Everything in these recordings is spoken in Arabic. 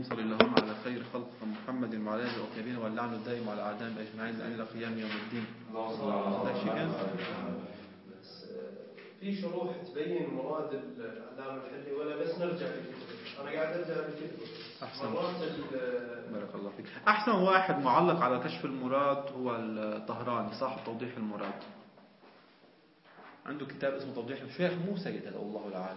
صل اللهم على خير خلق محمد وعلى اله وصحبه واللعن الدائم على اعدائهم اجمعين الى قيام يوم الدين. في شروح تبين مراد العلامة الحلي ولا بس نرجع للكتب؟ أنا قاعد أرجع للكتب. أحسن. بارك الله فيك. أحسن واحد معلق على كشف المراد هو الطهراني صاحب توضيح المراد. عنده كتاب اسمه توضيح الشيخ مو سيد هذا الله العالم.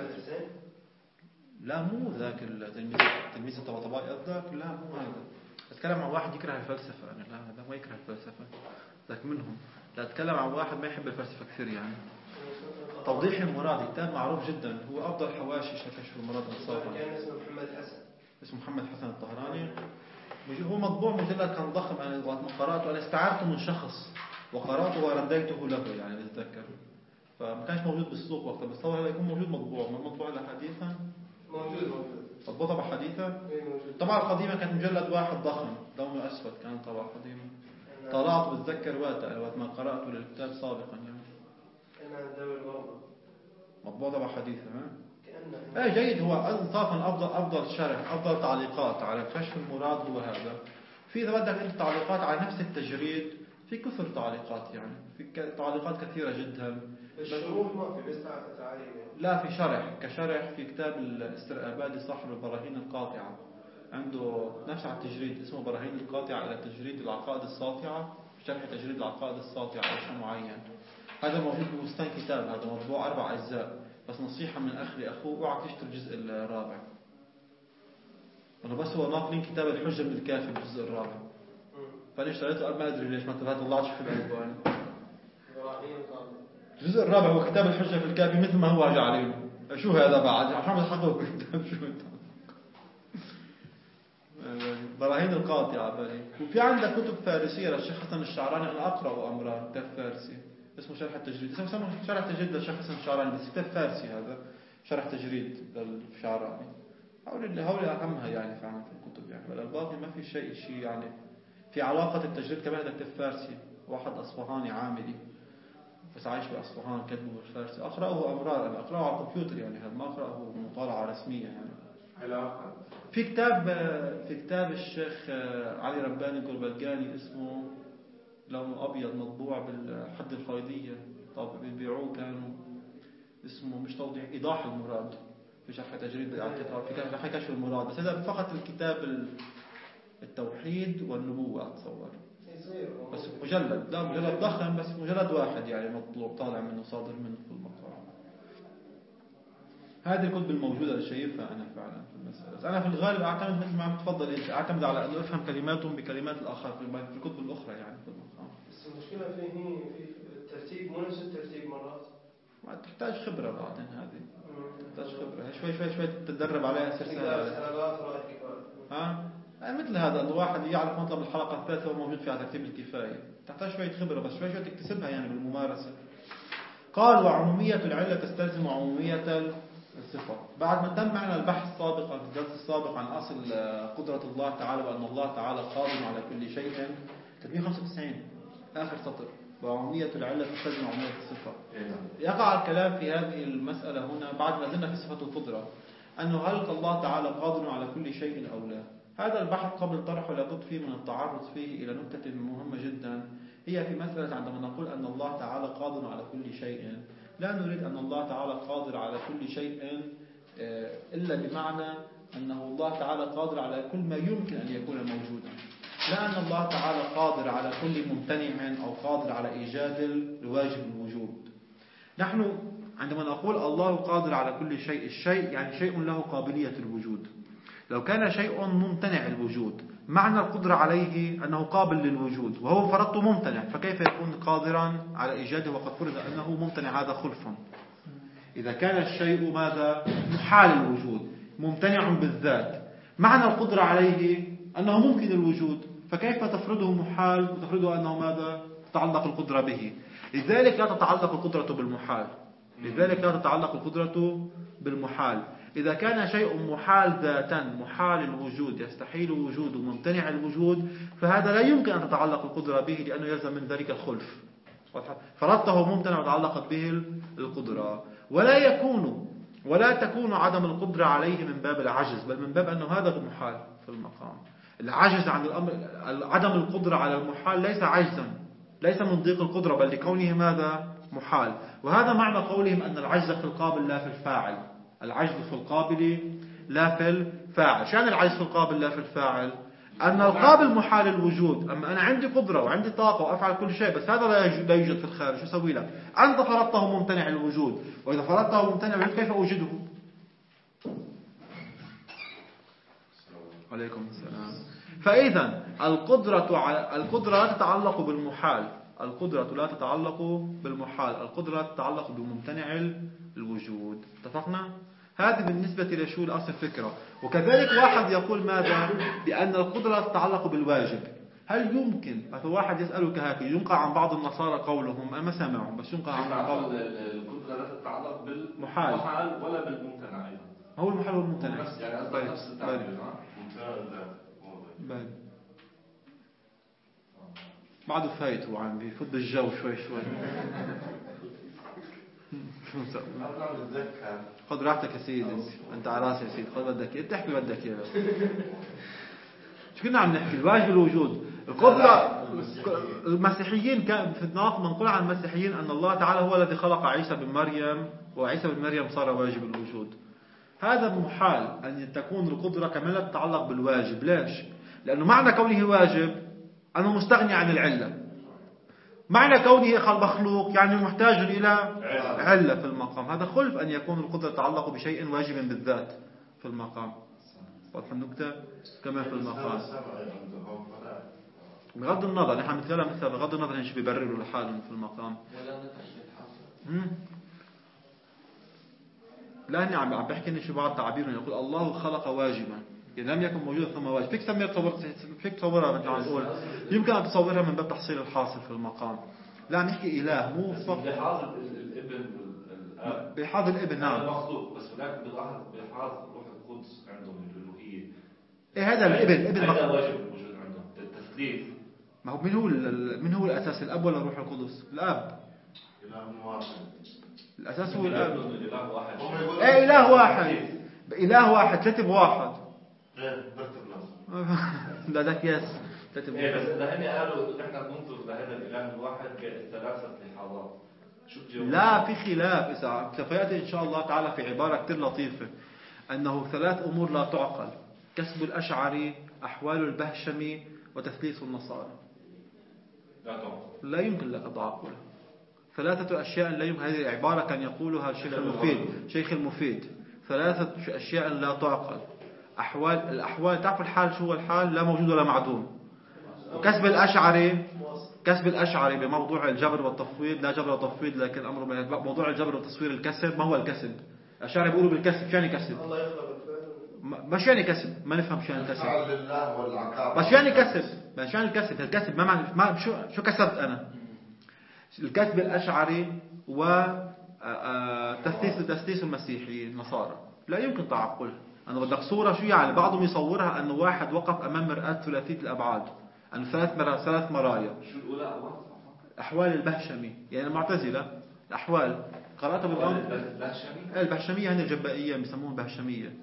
لا مو ذاك التلميذ الطباطبائي ذاك، لا مو هذا. أتكلم عن واحد يكره الفلسفة. أنا لا هذا ما يكره الفلسفة ذاك منهم. لا أتكلم عن واحد ما يحب الفلسفة كثير يعني. توضيح المراد كتاب معروف جدا، هو أفضل حواشي كشف المراد إنصافا. كان اسمه محمد حسن. اسمه محمد حسن الطهراني. هو مطبوع مجلد كان ضخم. أنا قرأته، أنا استعرته من شخص وقرأته ورديته له يعني بتذكر. فما كانش موجود بالسوق وقتها، بس هو يكون موجود مطبوع. ما مطبوع إلا حديثا. موجود. مطبوع طبعا حديثا. موجود. طبعا القديمة كانت مجلد واحد ضخم لونه أسود، كان طبعا قديمة. طلعت بتذكر وقت ما قرأته للكتاب سابقا يعني. أنا الدولة برضه. مطبوع طبعا حديثا. جيد. هو انصافا افضل شرح، افضل تعليقات على كشف المراد هو هذا. في اذا بدك انت تعليقات على نفس التجريد، في كثر تعليقات يعني، في تعليقات كثيره جدا. الشروح ما في بس تعليق. لا في شرح، كشرح في كتاب الاسترآبادي صاحب البراهين القاطعه، عنده نفس على التجريد اسمه براهين القاطعه الى تجريد العقائد الساطعه، شرح تجريد العقائد الساطعه او شيء معين. هذا موجود ببستان كتاب، هذا مطبوع 4 أجزاء. بس نصيحة من أخ لأخوه، اوعى تشتري الجزء الرابع. أنا بس هو ناقلين كتاب الحجة من الكافي بالجزء الرابع. فأنا اشتريته قبل ما أدري ليش ما تبعت الله شوف العنوان. الجزء الرابع هو كتاب الحجة في الكافي مثل ما هو جعلينه. شو هذا بعد؟ محمد حقه كتاب شو براهين القاطعة بالي. وفي عندك كتب فارسية للشيخ حسن الشعراني، أنا أقرأ أمران كتاب فارسي اسمه شرح التجريد. اسمه شرح التجريد للشيخ حسن الشعراني، بس كتاب فارسي هذا شرح تجريد للشعراني. هؤلاء أهمها يعني فعلا في الكتب يعني، بل الباقي ما في شيء يعني في علاقة التجريد. كمان هذا كتاب فارسي، واحد أصفهاني عاملي بس عايش بأصفهان كتبه بالفارسي. أقرأه أمرار، أنا أقرأه على الكمبيوتر يعني، هذا ما أقرأه مطالعة رسمية يعني. علاقة في كتاب الشيخ علي رباني القربلقاني اسمه لونه أبيض مطبوع بالحد الفيضية، طب بيبيعوه كانوا اسمه مش توضيح إيضاح المراد في شرح تجريد في شرح كشف المراد. بس هذا فقط الكتاب التوحيد والنبوة أتصور، بس مجلد، لا مجلد ضخم بس مجلد واحد يعني مطلوب طالع منه صادر منه في المقام. هذه الكتب الموجودة اللي شايفها أنا فعلا في المسألة. بس أنا في الغالب أعتمد مثل ما عم تفضل أنت، أعتمد على أنه أفهم كلماتهم بكلمات الآخر في الكتب الأخرى يعني في المقام. بس المشكلة فيه في الترتيب مو نفس الترتيب مرات. ما تحتاج خبرة بعدين، هذه تحتاج خبرة شوي تتدرب عليها مثل هذا أنه واحد يعرف مطلب الحلقة الثالثة وموجود فيها ترتيب الكفاية. تحتاج شوية خبرة بس شوي تكتسبها يعني بالممارسة. قال وعمومية العلة تستلزم عمومية الصفة. بعد ما تم معنا البحث السابق في الدرس السابق عن أصل قدرة الله تعالى وأن الله تعالى قادر على كل شيء، 395 آخر سطر، وعمومية العلة تستلزم عمومية الصفة. يقع الكلام في هذه المسألة هنا بعد ما زلنا في صفة القدرة، أنه هل الله تعالى قادر على كل شيء أو لا. هذا البحث قبل طرحه لابد فيه من التعرض فيه إلى نقطة مهمة جدا، هي في مسألة عندما نقول أن الله تعالى قادر على كل شيء، لا نريد أن الله تعالى قادر على كل شيء إلا بمعنى أنه الله تعالى قادر على كل ما يمكن أن يكون موجودا، لا أن الله تعالى قادر على كل ممتنع أو قادر على إيجاد الواجب الوجود. نحن عندما نقول الله قادر على كل شيء، الشيء يعني شيء له قابلية الوجود. لو كان شيء ممتنع الوجود معنى القدرة عليه أنه قابل للوجود، وهو فرضته ممتنع، فكيف يكون قادرا على إيجاده وقد فرض أنه ممتنع؟ هذا خلف. إذا كان الشيء ماذا؟ محال الوجود، ممتنع بالذات، معنى القدرة عليه أنه ممكن الوجود، فكيف تفرضه محال وتفرضه أنه ماذا؟ تتعلق القدرة به. لذلك لا تتعلق القدرة بالمحال، لذلك لا تتعلق القدرة بالمحال. إذا كان شيء محال ذاتا، محال الوجود، يستحيل وجوده، ممتنع الوجود، فهذا لا يمكن أن تتعلق القدرة به لأنه يلزم من ذلك الخلف. فرضته ممتنع وتعلقت به القدرة. ولا يكون ولا تكون عدم القدرة عليه من باب العجز، بل من باب أنه هذا محال في المقام. العجز عن الأمر، عدم القدرة على المحال ليس عجزا، ليس من ضيق القدرة، بل لكونه ماذا؟ محال. وهذا معنى قولهم أن العجز في القابل لا في الفاعل. العجز في القابل لا في الفاعل. شأن العجز في القابل لا في الفاعل أن القابل محال الوجود، أما أنا عندي قدرة وعندي طاقة وأفعل كل شيء، بس هذا لا يوجد في الخارج. شو أسوي لك؟ أنت فرضته ممتنع الوجود، وإذا فرضته ممتنع الوجود كيف أوجده؟ عليكم السلام. فإذا القدرة لا تتعلق بالمحال، القدرة لا تتعلق بالمحال، القدرة تتعلق بممتنع الوجود. اتفقنا؟ هذه بالنسبة لشو الأصل فكرة. وكذلك واحد يقول ماذا؟ بأن القدرة تتعلق بالواجب. هل يمكن مثلا واحد يسألك هكذا، ينقع عن بعض النصارى قولهم، أنا ما سمعهم بس ينقع عن بعض القدرة لا تتعلق بالمحال ولا بالممتنع أيضا. هو المحال والممتنع يعني نفس التعبير. بعده فايت هو عم بيفوت بالجو شوي شوي. خذ راحتك يا سيدي، انت على راسي يا سيدي، خذ بدك ايه تحكي بدك ايه. شو كنا عم نحكي؟ الواجب الوجود، القدرة. المسيحيين كان في الناقض منقول عن المسيحيين أن الله تعالى هو الذي خلق عيسى بن مريم، وعيسى بن مريم صار واجب الوجود. هذا محال أن تكون القدرة كمان لا تتعلق بالواجب. ليش؟ لأنه معنى كونه واجب أنه مستغني عن العلة، معنى كونه مخلوق يعني محتاج إلى علة في المقام. هذا خلف أن يكون القدرة تتعلق بشيء واجب بالذات في المقام. واضح النكتة؟ كما في المقام. بغض النظر نحن نتكلم مثلا بغض النظر ايش بيبرروا لحالهم في المقام. لا أنا عم بحكي إن شو بعض تعبير يقول الله خلق واجبا، إذا لم يكن موجود ثم واجب. فيك تصورها مثل عم نقول، يمكن أن تصورها من باب تحصيل الحاصل في المقام. لا عم نحكي إله مو فقط بحاظ الابن والاب، بحاظ الابن نعم مخلوق، بس هناك بحاظ روح القدس عندهم الالوهيه. إيه هذا الابن هذا واجب الوجود عندهم التثليث. ما هو من هو الأساس، الأب ولا روح القدس؟ الأب. إله واحد. الأساس هو الأب. إله واحد. إيه إله واحد. إله واحد ترتب واحد. إيه برتب لا ده كياس ترتب واحد. بس إذا هني قالوا نحن ننظر لهذا الإله الواحد كثلاثة لحظات. لا في خلاف. إذا سوف يأتي إن شاء الله تعالى في عبارة كتير لطيفة أنه ثلاث أمور لا تعقل: كسب الأشعري، أحوال البهشمي، وتثليث النصارى. لا يمكن لك تعقلها. ثلاثة أشياء لا يمكن. هذه العبارة كان يقولها شيخ المفيد. ثلاثة أشياء لا تعقل. الأحوال تعرف الحال شو هو الحال؟ لا موجود ولا معدوم. وكسب الأشعري بموضوع الجبر والتفويض، لا جبر وتفويض لكن أمر موضوع الجبر وتصوير الكسب. ما هو الكسب؟ الأشعري بيقولوا بالكسب. شو يعني كسب؟ مش يعني كسب، ما نفهم شو يعني كسب. مش يعني كسب، مش يعني الكسب. الكسب ما معنى شو كسبت أنا؟ الكسب الأشعري وتثليث المسيحيين النصارى لا يمكن تعقلها. أنا بدك صورة شو يعني؟ بعضهم يصورها أنه واحد وقف أمام مرآة ثلاثية الأبعاد، أنه ثلاث مرايا. شو الأولى؟ أحوال البهشمي يعني المعتزلة. الأحوال قرأتها بالأمر. البهشمية هن الجبائية بيسموهم بهشمية.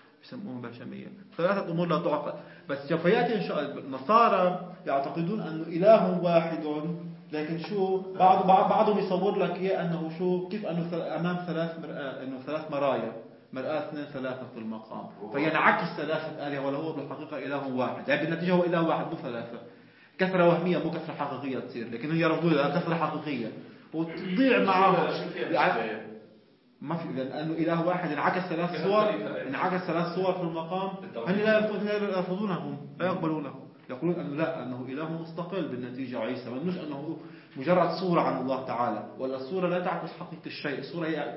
ثلاثة أمور لا تعقل. بس سوف يأتي إن شاء الله. النصارى يعتقدون أنه إله واحد، لكن شو بعضهم يصور لك إيه أنه شو كيف أنه أمام ثلاث مرايا، مرآة اثنين ثلاثة في المقام، فينعكس ثلاثة آلهة ولا هو بالحقيقة إله واحد. يعني بالنتيجة هو إله واحد مو ثلاثة. كثرة وهمية مو كثرة حقيقية تصير، لكن هي يرفضون لها كثرة حقيقية وتضيع معها. ما في، لأنه إله واحد انعكس ثلاث صور في المقام. هن لا يرفضونهم، لا يقبلونه. يقولون أنه لا، أنه إله مستقل بالنتيجة عيسى، مش أنه مجرد صورة عن الله تعالى، ولا الصورة لا تعكس حقيقة الشيء. الصورة هي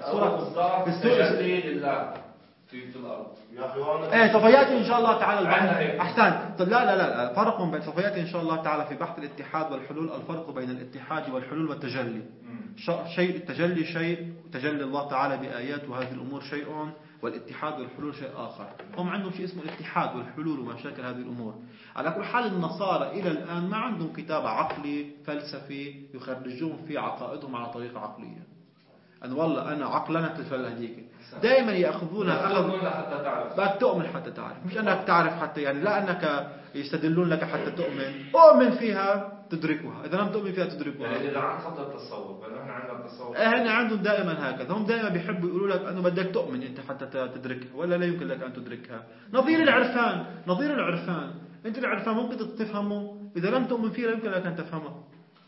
تجلي لله في الأرض. ايه سوف يأتي إن شاء الله تعالى البحث. أحسن. طب لا فرق بين سوف يأتي إن شاء الله تعالى في بحث الاتحاد والحلول الفرق بين الاتحاد والحلول والتجلي. شيء التجلي شيء، تجلي الله تعالى بآيات وهذه الأمور شيء، والاتحاد والحلول شيء آخر. هم عندهم شيء اسمه الاتحاد والحلول ومشاكل هذه الأمور. على كل حال النصارى إلى الآن ما عندهم كتاب عقلي فلسفي يخرجون فيه عقائدهم على طريقة عقلية. أن والله أنا عقلنت الفلة هذيك دائما يأخذونها أخذ حتى تعرف بدك تؤمن حتى تعرف، مش أنك تعرف حتى يعني، لا أنك يستدلون لك حتى تؤمن. أؤمن فيها تدركها، إذا لم تؤمن فيها تدركها. يعني إذا عن خط التصور، لأنه إحنا عندنا التصور. هن عندهم دائما هكذا، هم دائما بيحبوا يقولوا لك أنه بدك تؤمن أنت حتى تدركها، ولا لا يمكن لك أن تدركها. نظير العرفان، أنت العرفان ممكن تفهمه، إذا لم تؤمن فيه لا يمكن لك أن تفهمه.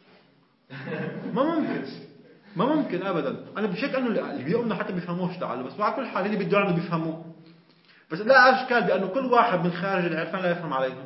ما ممكن أبدا. أنا بشك أنه اللي بيؤمنوا حتى بيفهموش تعالوا، بس على كل حال اللي بدوا عنه بيفهموه. بس لا أشكال بأنه كل واحد من خارج العرفان لا يفهم عليهم،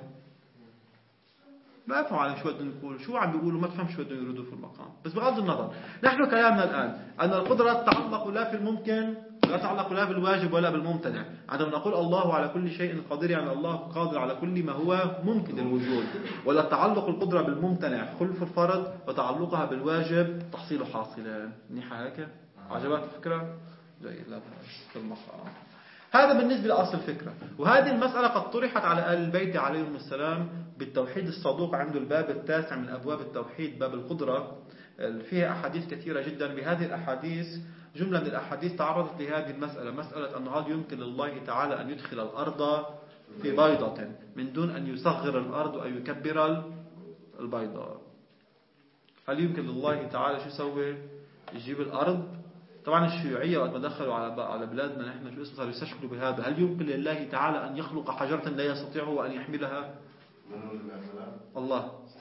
ما يفهم عليهم شو بدهم يقولوا، شو عم بيقولوا، ما تفهم شو بدهم يردوا في المقام. بس بغض النظر، نحن كلامنا الآن أن القدرة تعلق لا في الممكن، لا تعلق لا بالواجب ولا بالممتنع. عندما نقول الله على كل شيء قدير، يعني الله قادر على كل ما هو ممكن الوجود. ولا تعلق القدرة بالممتنع خلف الفرض، وتعلقها بالواجب تحصيل حاصلان. منيحة هيك؟ عجبت الفكرة؟ جيد. لا بأس في المقام. هذا بالنسبة لأصل الفكرة. وهذه المسألة قد طرحت على آل البيت عليهم السلام بالتوحيد الصدوق عنده الباب التاسع من أبواب التوحيد، باب القدرة. فيها أحاديث كثيرة جدا. بهذه الأحاديث جملة من الأحاديث تعرضت لهذه المسألة، مسألة أنه هل يمكن لله تعالى أن يدخل الأرض في بيضة من دون أن يصغر الأرض أو يكبر البيضة. هل يمكن لله تعالى شو يسوي؟ يجيب الأرض. طبعا الشيوعية وقت ما دخلوا على بلادنا نحن شو اسمه صاروا يستشكلوا بهذا. هل يمكن لله تعالى أن يخلق حجرة لا يستطيعه أن يحملها؟ الله.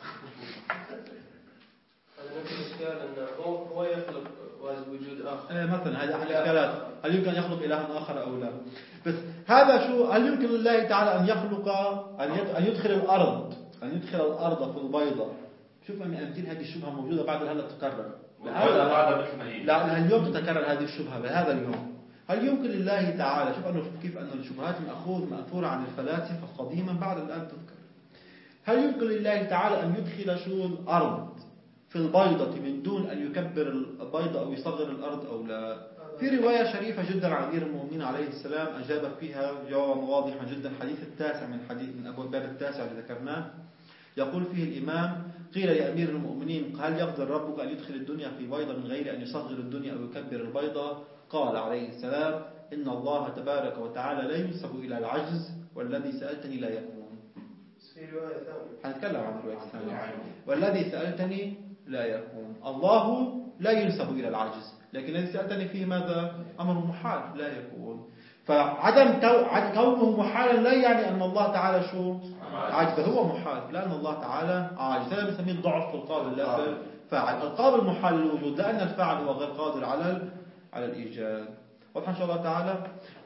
هذا نفس الإشكال أنه هو يخلق وجود آخر. مثلا هذا أحد الإشكالات، هل يمكن أن يخلق إلها آخر أو لا؟ بس هذا شو، هل يمكن لله تعالى أن يخلق أن يدخل الأرض في البيضة؟ شوف أمثيل هذه الشبهة موجودة بعد هلا تتكرر. لا اليوم تتكرر هذه الشبهة بهذا اليوم. هل يمكن لله تعالى، شوف أنه كيف أن الشبهات مأثورة عن الفلاسفة قديما بعد الآن تذكر. هل يمكن لله تعالى أن يدخل شو الأرض في البيضة من دون أن يكبر البيضة أو يصغر الأرض أو لا؟ في رواية شريفة جدا عن أمير المؤمنين عليه السلام أجاب فيها جوابا واضحا جدا، حديث التاسع من أبواب الباب التاسع اللي ذكرناه. يقول فيه الإمام: قيل يا أمير المؤمنين هل يقدر ربك أن يدخل الدنيا في بيضة من غير أن يصغر الدنيا أو يكبر البيضة؟ قال عليه السلام: إن الله تبارك وتعالى لا ينسب إلى العجز، والذي سألتني لا يكون. في رواية ثانية هنتكلم عن الرواية الثانية. والذي سألتني لا يكون. الله لا ينسب إلى العجز، لكن الذي سألتني فيه ماذا؟ أمر محال لا يكون. فعدم كونه محالا لا يعني أن الله تعالى شو عاجز، هو محال، لأن الله تعالى عاجز. هذا بنسميه الضعف في القابل لا في الفاعل. القابل محال للوجود لأن الفاعل هو غير قادر على الإيجاد. واضح إن شاء الله تعالى.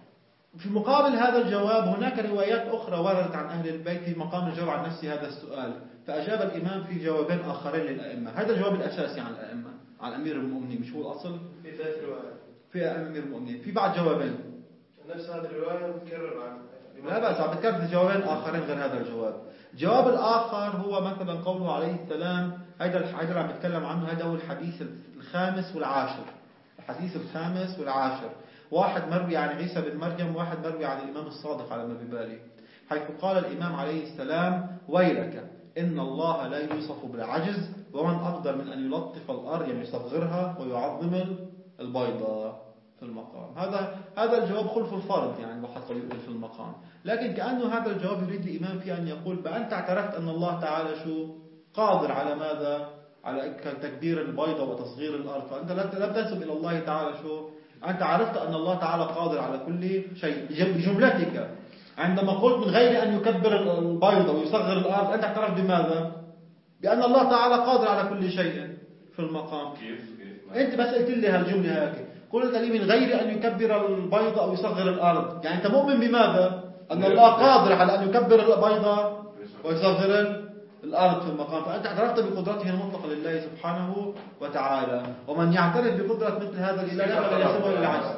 في مقابل هذا الجواب هناك روايات أخرى وردت عن أهل البيت في مقام الجواب عن نفس هذا السؤال، فأجاب الإمام في جوابين آخرين للأئمة. هذا الجواب الأساسي عن الأئمة، عن أمير المؤمنين، مش هو الأصل. في 3 روايات في أمير المؤمنين، في بعد جوابين نفس هذه الرواية متكرر عنه. لا بأس، عم بتكرر جوابين آخرين غير هذا الجواب. الجواب الآخر هو مثلا قوله عليه السلام، هذا اللي عم بتكلم عنه، هذا هو الحديث الخامس والعاشر. الحديث الخامس والعاشر، واحد مروي عن عيسى بن مريم، واحد مروي عن الإمام الصادق على ما ببالي، حيث قال الإمام عليه السلام: ويلك إن الله لا يوصف بالعجز، ومن أقدر من أن يلطف الأرض يعني يصغرها ويعظم البيضاء في المقام. هذا الجواب خلف الفرض يعني وحتى يقول في المقام، لكن كأنه هذا الجواب يريد الإمام فيه أن يقول بأنت اعترفت أن الله تعالى شو قادر على ماذا؟ على تكبير البيضة وتصغير الأرض، فأنت لم تنسب إلى الله تعالى شو، أنت عرفت أن الله تعالى قادر على كل شيء بجملتك. عندما قلت من غير أن يكبر البيضة ويصغر الأرض، أنت اعترفت بماذا؟ بأن الله تعالى قادر على كل شيء في المقام. أنت بس قلت لي هالجملة هيك، قلت لي من غير أن يكبر البيضة أو يصغر الأرض، يعني أنت مؤمن بماذا؟ أن الله قادر على أن يكبر البيضة ويصغر الأرض في المقام، فأنت اعترفت بقدرته المطلقة لله سبحانه وتعالى. ومن يعترف بقدرة مثل هذا الإله لا يحسبه إلا عجز.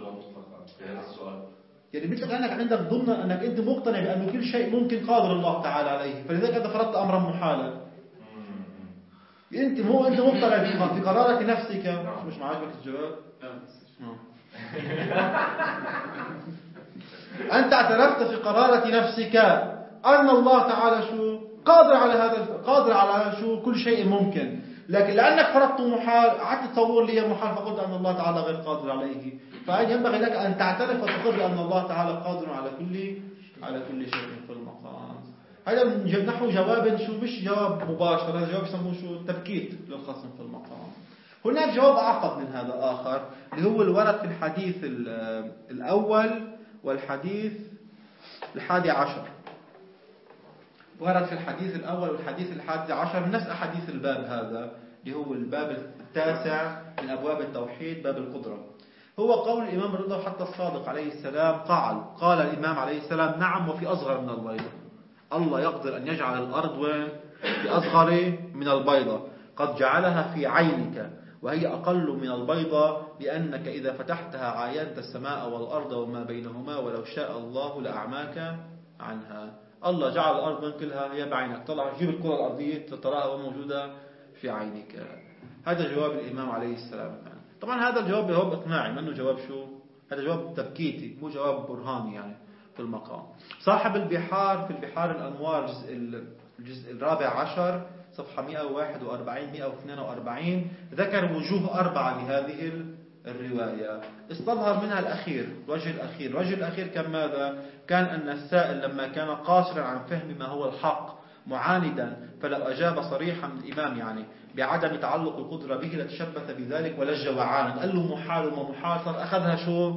يعني مثل أنك عندك ضمن أنك أنت مقتنع بأن كل شيء ممكن قادر الله تعالى عليه، فلذلك أنت فرضت أمرا محالا. أنت مقتنع في قرارة نفسك. مش معاجبك الجواب؟ أنت اعترفت في قرارة نفسك أن الله تعالى شو قادر على شو كل شيء ممكن، لكن لأنك فرضت محال قعدت تصور لي محال فقلت أن الله تعالى غير قادر عليه، فينبغي لك أن تعترف وتقر بأن الله تعالى قادر على كل شيء في المقام. هذا نحو جواب شو مش جواب مباشر، هذا جواب يسموه شو تبكيت للخصم في المقام. هناك جواب أعقد من هذا آخر اللي هو الورد في الحديث الأول والحديث 11. ورد في الحديث الأول والحديث 11 من نفس أحاديث الباب هذا اللي هو الباب 9 من أبواب التوحيد، باب القدرة. هو قول الإمام الرضا حتى الصادق عليه السلام قال الإمام عليه السلام: نعم وفي أصغر من البيضة. الله يقدر أن يجعل الأرض في أصغر من البيضة، قد جعلها في عينك وهي أقل من البيضة، لأنك إذا فتحتها عاينت السماء والأرض وما بينهما ولو شاء الله لأعماك عنها. الله جعل الأرض من كلها هي بعينك، طلع جيب الكرة الأرضية تراها موجودة في عينك. هذا جواب الإمام عليه السلام. طبعا هذا الجواب جواب إقناعي، منه جواب شو؟ هذا جواب تبكيتي، مو جواب برهاني يعني في المقام. صاحب البحار في البحار الأنوار الجزء 14 صفحة 141 142 ذكر وجوه 4 لهذه الرواية. استظهر منها الأخير، الوجه الأخير كان ماذا؟ كان أن السائل لما كان قاصرا عن فهم ما هو الحق معاندا، فلو أجاب صريحا من الإمام يعني بعدم تعلق القدرة به لتشبث بذلك ولج وعاند، قال له محال وما محال، صار أخذها شو؟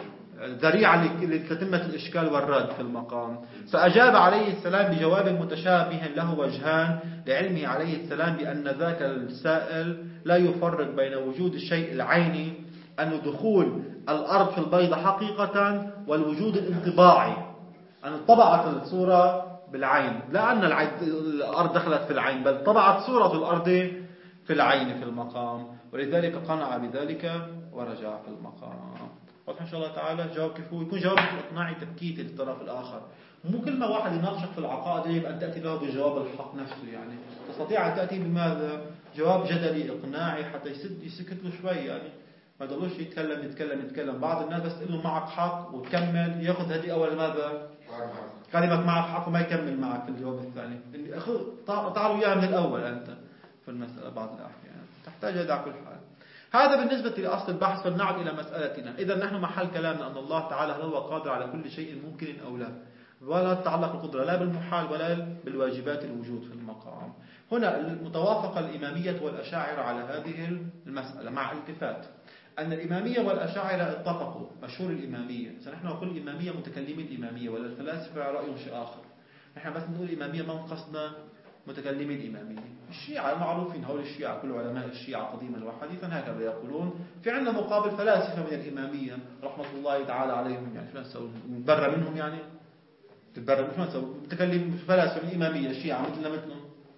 ذريعة لتتمة الإشكال والرد في المقام. فأجاب عليه السلام بجواب متشابه له وجهان، لعلمه عليه السلام بأن ذاك السائل لا يفرق بين وجود الشيء العيني أن دخول الأرض في البيضة حقيقة والوجود الانطباعي أن طبعت الصورة بالعين، لا أن الأرض دخلت في العين، بل طبعت صورة الأرض في العين في المقام. ولذلك قنع بذلك ورجع في المقام. واضح إن شاء الله تعالى جواب كيف هو يكون جواب إقناعي تبكيتي للطرف الآخر. مو كل ما واحد يناقشك في العقائد يجب أن تأتي له بجواب الحق نفسه، يعني تستطيع أن تأتي بماذا؟ جواب جدلي إقناعي حتى يسكت له شوي، يعني ما يضلوش يتكلم. بعض الناس بس تقول له معك حق وتكمل ياخذ هذه أول ماذا؟ كلمة معك حق وما يكمل معك في الجواب الثاني. تعالوا إياها من الأول أنت في المسألة. بعض الأحيان تحتاج إلى كل حال. هذا بالنسبة لأصل البحث. فلنعد إلى مسألتنا. إذا نحن محل كلامنا أن الله تعالى هل هو قادر على كل شيء ممكن أو لا، ولا تتعلق القدرة لا بالمحال ولا بالواجبات الوجود في المقام. هنا المتوافقة الإمامية والأشاعرة على هذه المسألة، مع التفات أن الإمامية والأشاعرة اتفقوا. مشهور الإمامية، نحن نقول الإمامية متكلمين الإمامية، ولا الفلاسفة رأيهم شيء آخر. نحن بس نقول الإمامية ما قصدنا متكلمين الإمامية. الشيعة المعروفين هؤلاء الشيعة، كل علماء الشيعة قديما وحديثا هكذا يقولون. في عندنا مقابل فلاسفة من الإمامية رحمة الله تعالى عليهم، يعني شو نسوي؟ نتبرى منهم يعني؟ تتبرى منهم شو نسوي؟ متكلم فلاسفة من الإمامية الشيعة مثلهم.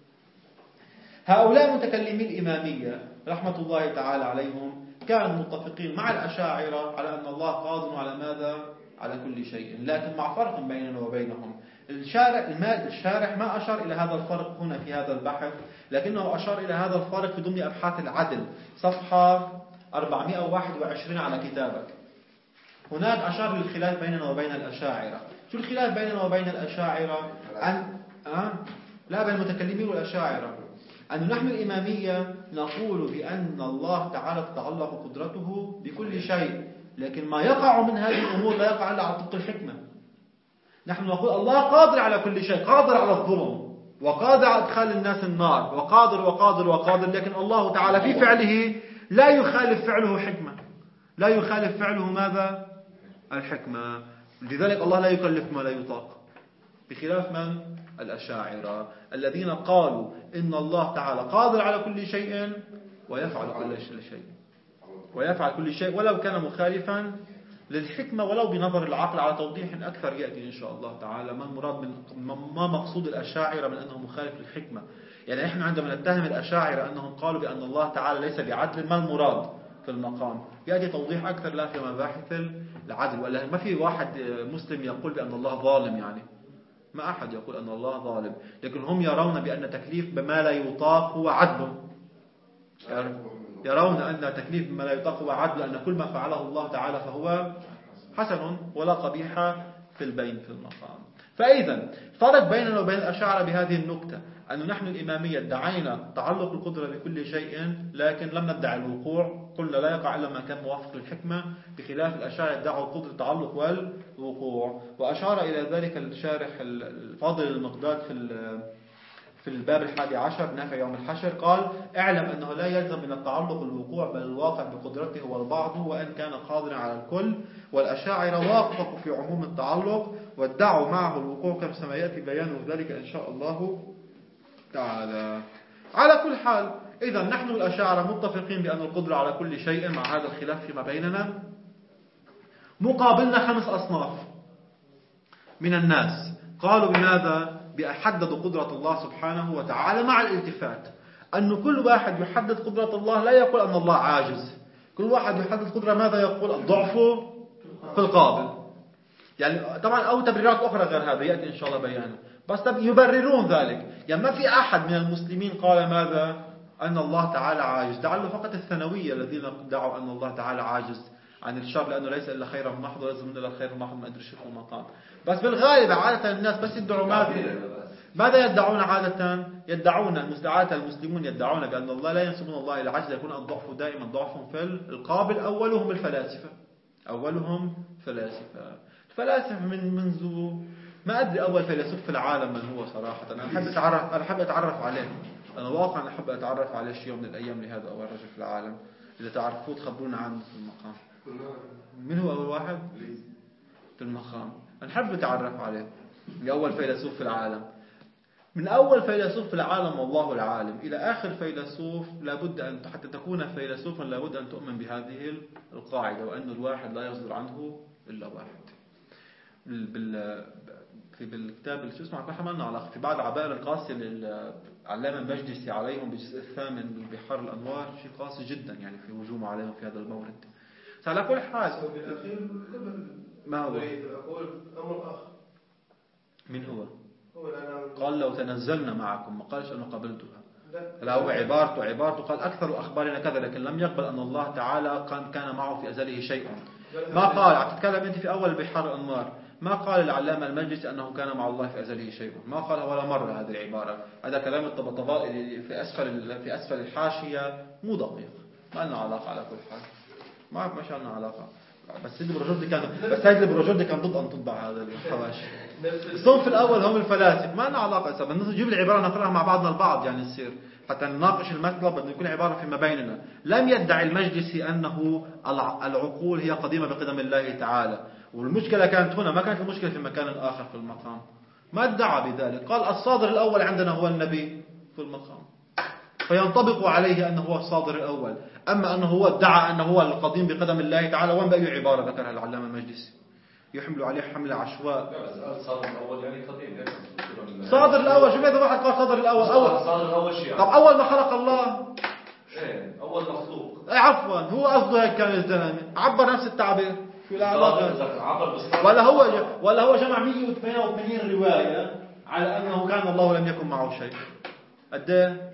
هؤلاء متكلمين الإمامية رحمة الله تعالى عليهم كانوا متفقين مع الأشاعرة على أن الله قادر على ماذا؟ على كل شيء، لكن مع فرق بيننا وبينهم. الشارح ما أشار إلى هذا الفرق هنا في هذا البحث، لكنه أشار إلى هذا الفرق في ضمن أبحاث العدل صفحة 421 على كتابك. هناك أشار للخلاف بيننا وبين الأشاعرة. شو الخلاف بيننا وبين الأشاعرة؟ لا، بين المتكلمين والأشاعرة. أن نحن الإمامية نقول بأن الله تعالى تتعلق قدرته بكل شيء، لكن ما يقع من هذه الأمور لا يقع إلا على طريق الحكمة. نحن نقول الله قادر على كل شيء، قادر على الظلم وقادر على إدخال الناس النار وقادر، لكن الله تعالى في فعله لا يخالف فعله حكمة، لا يخالف فعله ماذا؟ الحكمة. لذلك الله لا يكلف ما لا يطاق، بخلاف من؟ الأشاعرة الذين قالوا إن الله تعالى قادر على كل شيء ويفعل كل شيء ولو كان مخالفا للحكمة ولو بنظر العقل. على توضيح أكثر يأتي إن شاء الله تعالى ما المراد ما مقصود الأشاعرة من أنه مخالف للحكمة. يعني إحنا عندما نتهم الأشاعرة أنهم قالوا بأن الله تعالى ليس بعدل، ما المراد في المقام؟ يأتي توضيح أكثر لا في مباحث العدل. ولا ما في واحد مسلم يقول بأن الله ظالم، يعني ما أحد يقول أن الله ظالم، لكن هم يرون بأن تكليف بما لا يطاق هو عدل. يرون أن تكليف بما لا يطاق هو عدل، أن كل ما فعله الله تعالى فهو حسن ولا قبيح في البين في المقام. فإذا فرق بيننا وبين الأشاعرة بهذه النقطة، أن نحن الإمامية ادعينا تعلق القدرة بكل شيء لكن لم ندعي الوقوع، قلنا لا يقع إلا ما كان موافق للحكمة، بخلاف الأشاعرة ادعوا القدرة التعلق والوقوع. وأشار إلى ذلك الشارح الفاضل المقداد في الباب 11 نافع يوم الحشر، قال: اعلم أنه لا يلزم من التعلق الوقوع، بل الواقع بقدرته هو البعض وإن كان قادرا على الكل. والأشاعرة وافقوا في عموم التعلق وادعوا معه الوقوع كما سيأتي بيان ذلك إن شاء الله تعالى. على كل حال، إذا نحن الأشاعرة متفقين بأن القدرة على كل شيء مع هذا الخلاف فيما بيننا. مقابلنا 5 أصناف من الناس قالوا بماذا؟ بأحددوا قدرة الله سبحانه وتعالى مع الالتفات، أن كل واحد يحدد قدرة الله لا يقول أن الله عاجز، كل واحد يحدد قدرة ماذا يقول؟ الضعف في القابل. يعني طبعا أو تبريرات أخرى غير هذا يأتي إن شاء الله بيانه، بس يبررون ذلك. يعني ما في أحد من المسلمين قال ماذا؟ أن الله تعالى عاجز. دعوا فقط الثانوية الذين دعوا أن الله تعالى عاجز عن الشر، لأنه ليس إلا خير محض وليس من إلا خير محض ما أدري شو المقام. بس بالغالب عادة الناس بس يدعوا ماذا يدعون عادة؟ يدعون المسلمون يدعون بأن الله لا ينسبون الله إلى عجز، يكون الضعف دائما ضعف في القابل. أولهم الفلاسفة، الفلاسفة منذ ما أدري أول فيلسوف في العالم من هو صراحة. أنا أحب أتعرف عليه، أنا واقعا أحب أتعرف عليه شيء من الأيام لهذا أول رجل في العالم. إذا تعرفوه تخبرونا عنه في المقام. من هو أول واحد في المقام؟ أنا أحب أتعرف عليه. لأول فيلسوف في العالم، من أول فيلسوف في العالم والله العالم إلى آخر فيلسوف، لابد أن حتى تكون فيلسوفا لابد أن تؤمن بهذه القاعدة، وأن الواحد لا يصدر عنه إلا واحد. بالكتاب شو اسمه حملنا على في بعض عبائر القاسي للعلامة المجلسي عليهم بالجزء الثامن من بحار الأنوار، شيء قاسي جدا يعني في هجوم عليهم في هذا المورد. على كل حال ما هو أقول أمر آخر. من هو؟ قال لو تنزلنا معكم، ما قالش أنه قبلتها. لا هو عبارته قال أكثر أخبارنا كذا، لكن لم يقبل أن الله تعالى كان معه في أزله شيء. ما قال، تتكلم أنت في أول بحار الأنوار، ما قال العلامة المجلسي أنه كان مع الله في أزله شيء، ما قالها ولا مرة هذه العبارة. هذا كلام الطبطبائي في أسفل الحاشية مو دقيق، ما لنا علاقة. على كل حال ما شاء لنا علاقة. بس سيد البروجردي كان ضد أن تطبع هذا الحواشي. الصنف الأول هم الفلاسفة، ما لنا علاقة. نجيب العبارة نقرأها مع بعضنا البعض يعني يصير حتى نناقش المطلب، أن يكون عبارة فيما بيننا. لم يدعي المجلسي أنه العقول هي قديمة بقدم الله تعالى، والمشكلة كانت هنا، ما كانت المشكلة في مكان آخر في المقام. ما ادعى بذلك، قال الصادر الأول عندنا هو النبي في المقام، فينطبق عليه أنه هو الصادر الأول. أما أنه هو ادعى أنه هو القديم بقدم الله تعالى، وين بأي عبارة ذكرها العلامة المجلسي؟ يحمل عليه حمل عشواء. الصادر الأول يعني قديم. صادر الأول، شوف إذا واحد قال صادر الأول. صادر الأول شيء. طب أول ما خلق الله، أول مخلوق. عفوا، هو قصده هيك كان الزلمة عبر نفس التعبير. شو العلاقة؟ ولا هو جمع 188 رواية على أنه كان الله لم يكن معه شيء. قد ايه؟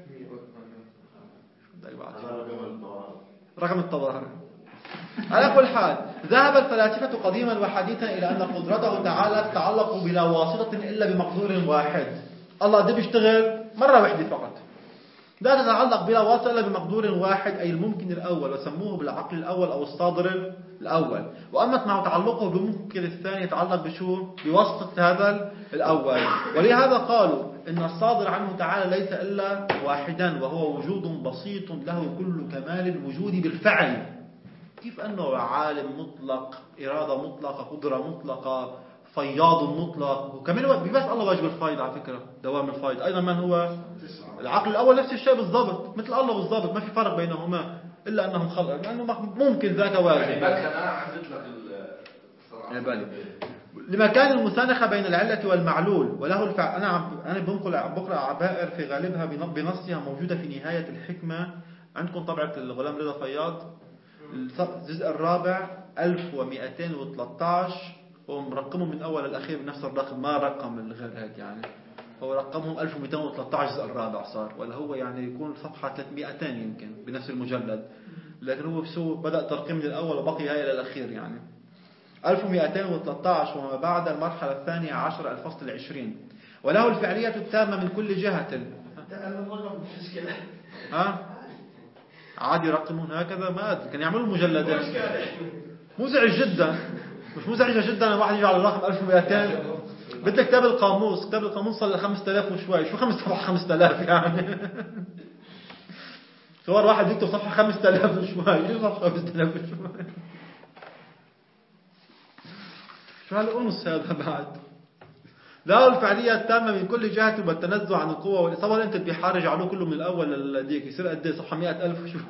رقم الطبراني. على كل حال، ذهب الفلاسفة قديما وحديثا إلى أن قدرته تعالى تتعلق بلا واسطة إلا بمقدور واحد. الله ده بيشتغل مرة واحدة فقط، لا تتعلق بلا واسطة إلا بمقدور واحد، أي الممكن الأول، وسموه بالعقل الأول أو الصادر الأول. وأما مع تعلقه بالممكن الثاني يتعلق بشو؟ بواسطة هذا الأول. ولهذا قالوا إن الصادر عنه تعالى ليس إلا واحدا، وهو وجود بسيط له كل كمال الوجود بالفعل. كيف أنه عالم مطلق، إرادة مطلقة، قدرة مطلقة، فياض مطلق، وكمان بيبس الله واجب الفيض على فكرة، دوام الفيض. أيضا من هو؟ العقل الأول نفس الشيء بالضبط، مثل الله بالضبط، ما في فرق بينهما إلا أنهم خلق، لأنه ممكن ذاك واجب. لمكان المسانخة بين العلة والمعلول وله الفعل. أنا بقرأ عبائر في غالبها بنصها موجودة في نهاية الحكمة، عندكم طبعة الغلام رضا فياض الجزء الرابع 1213، ومرقمه من أول الأخير بنفس الرقم، ما رقم الغير هيك يعني، هو رقمهم 1213 الجزء الرابع صار، ولا هو يعني يكون صفحة 300 يمكن بنفس المجلد، لكن هو بدأ ترقيم من الأول وبقي هاي إلى الأخير يعني. 1213 وما بعد المرحلة الثانية عشر الفصل 20. وله الفعلية التامة من كل جهة. عادي رقمهم هكذا، ما أدري كان يعملوا مجلدات. مزعج جدا، مش مزعجة جدا الواحد يجي على الرقم 1200. بدك كتاب القاموس، كتاب القاموس صار 5000 وشوي، شو 5000 يعني. صور واحد يكتب صفحة 5000 وشوي، شو صفحة 5000 وشوي، شو هالأنس هذا بعد. لا الفعلية التامة من كل جهة والتنزع عن القوة والإصابة. أنت بحار يجعلوه كله من الأول للديك يصير قد ايه صفحة 100,000 وشوي.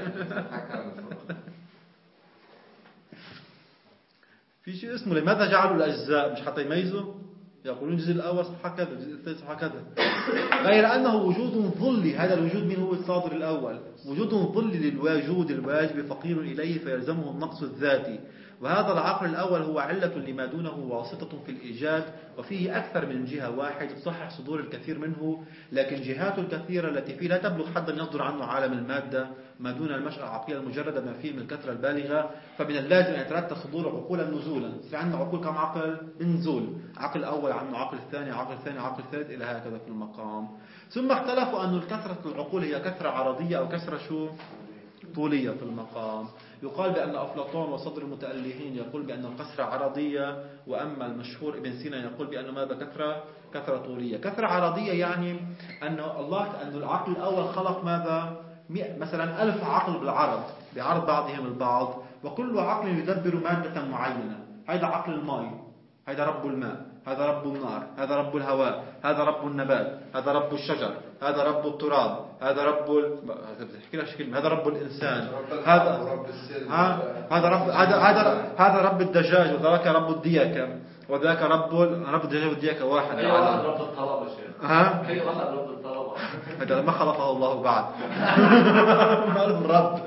في شيء اسمه لماذا جعلوا الأجزاء؟ مش حتى يميزوا، يقولون الجزء الأول صفحة كذا، الجزء الثاني صفحة كذا. غير أنه وجود ظلي، هذا الوجود من هو الصادر الأول؟ وجود ظلي للوجود الواجب فقير إليه فيلزمه النقص الذاتي. وهذا العقل الأول هو علة لما دونه واسطة في الإيجاد، وفيه أكثر من جهة واحد تصحح صدور الكثير منه، لكن جهات الكثير التي فيه لا تبلغ حدا يصدر عنه عالم المادة ما دون المشأة العقلية المجردة ما فيه من الكثرة البالغة. فمن اللازم أن يترتب صدور عقولا نزولا. في عندنا عقول كم عقل؟ نزول، عقل أول عنه، عقل الثاني، عقل الثاني، عقل الثالث، إلى هكذا في المقام. ثم اختلفوا أن الكثرة العقول هي كثرة عرضية أو كثرة شو؟ طولية في المقام. يقال بأن أفلاطون وصدر المتألهين يقول بأن الكثرة عرضية، وأما المشهور ابن سينا يقول بأن ماذا؟ كثرة طولية. كثرة عرضية يعني أن العقل الأول خلق ماذا؟ مثلا 1000 عقل بالعرض، بعرض بعضهم البعض، وكل عقل يدبر مادة معينة. هذا عقل الماء، هذا رب الماء، هذا رب النار، هذا رب الهواء، هذا رب النبات، هذا رب الشجر، هذا رب التراب، هذا رب هذا رب الإنسان، هذا رب الدجاج، وذاك رب الديكة، وذاك رب الدجاج والديكة واحد. رب الطلبة شيخ. كيف رب الطلبة؟ هذا ما خلقه الله بعد. ما له الرب.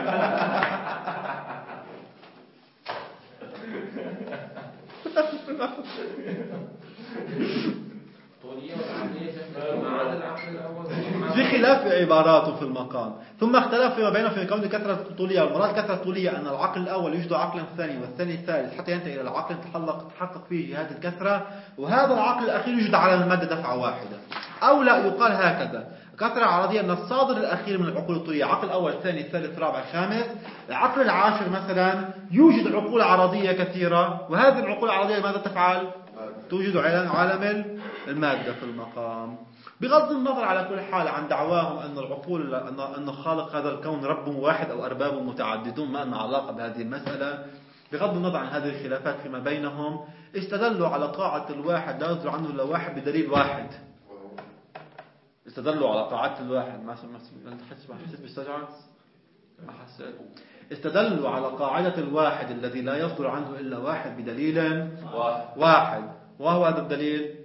في خلاف في عباراته في المقام. ثم اختلف فيما بينه في كون كثرة الطولية. والمراد كثرة الطولية أن العقل الأول يوجد عقلا ثاني والثاني الثالث حتى ينتهي إلى العقل تحقق فيه جهات الكثرة، وهذا العقل الأخير يوجد على المادة دفعة واحدة. أو لا يقال هكذا: كثرة عرضية أن الصادر الأخير من العقول الطولية، عقل أول ثاني ثالث رابع خامس، العقل العاشر مثلا يوجد عقول عرضية كثيرة، وهذه العقول العرضية ماذا تفعل؟ توجد عالم المادة في المقام. بغض النظر على كل حال عن دعواهم أن العقول أن خالق هذا الكون رب واحد أو أرباب متعددون، ما لنا علاقة بهذه المسألة. بغض النظر عن هذه الخلافات فيما بينهم، استدلوا على طاعة الواحد لا يصدر عنه إلا واحد بدليل واحد. استدلوا على طاعة الواحد، ما حسيت بالسجعة؟ ما حسيت. استدلوا على قاعدة الواحد الذي لا يصدر عنه إلا واحد بدليل واحد. وهو هذا الدليل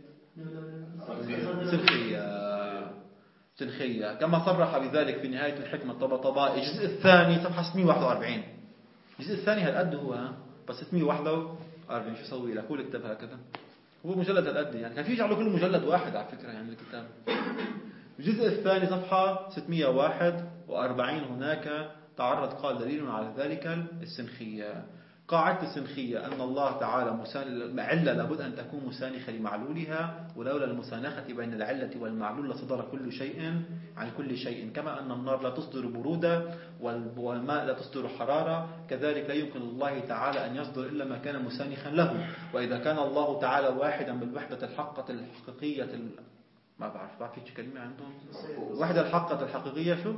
سنخية كما صرح بذلك في نهاية الحكمة الطبطبائي الجزء الثاني صفحة 641. الجزء الثاني هالقد هو بس 641. شو سوي لك؟ هو الكتاب هكذا، هو مجلد هالقد يعني، كان في يجعله كل مجلد واحد على فكرة يعني الكتاب. الجزء الثاني صفحة 641 هناك تعرض قال دليل على ذلك السنخية. قاعدة السنخية أن الله تعالى علة لابد أن تكون مسانخة لمعلولها، ولولا المسانخة بين العلة والمعلول لصدر كل شيء عن كل شيء. كما أن النار لا تصدر برودة والماء لا تصدر حرارة، كذلك لا يمكن الله تعالى أن يصدر إلا ما كان مسانخا له. وإذا كان الله تعالى واحدا بالوحدة الحقة الحقيقية ما بعرف في كلمة عندهم وحدة الحقة الحقيقية شو؟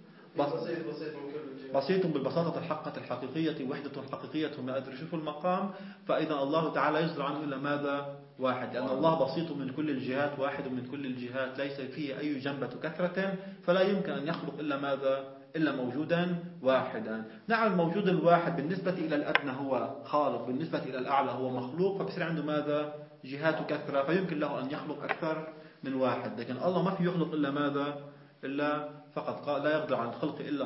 بسيط بالبساطة الحقة الحقيقية، وحدة حقيقية ما أدري شوفوا المقام. فإذا الله تعالى يصدر عنه إلا ماذا؟ واحد، لأن الله بسيط من كل الجهات، واحد من كل الجهات، ليس فيه أي جنبة كثرة، فلا يمكن أن يخلق إلا ماذا؟ إلا موجودا واحدا. نعم الموجود الواحد بالنسبة إلى الأدنى هو خالق، بالنسبة إلى الأعلى هو مخلوق، فبصير عنده ماذا؟ جهات كثرة، فيمكن له أن يخلق أكثر من واحد. لكن الله ما في يخلق إلا ماذا؟ إلا فقط قال لا يقدر عن الخلق إلا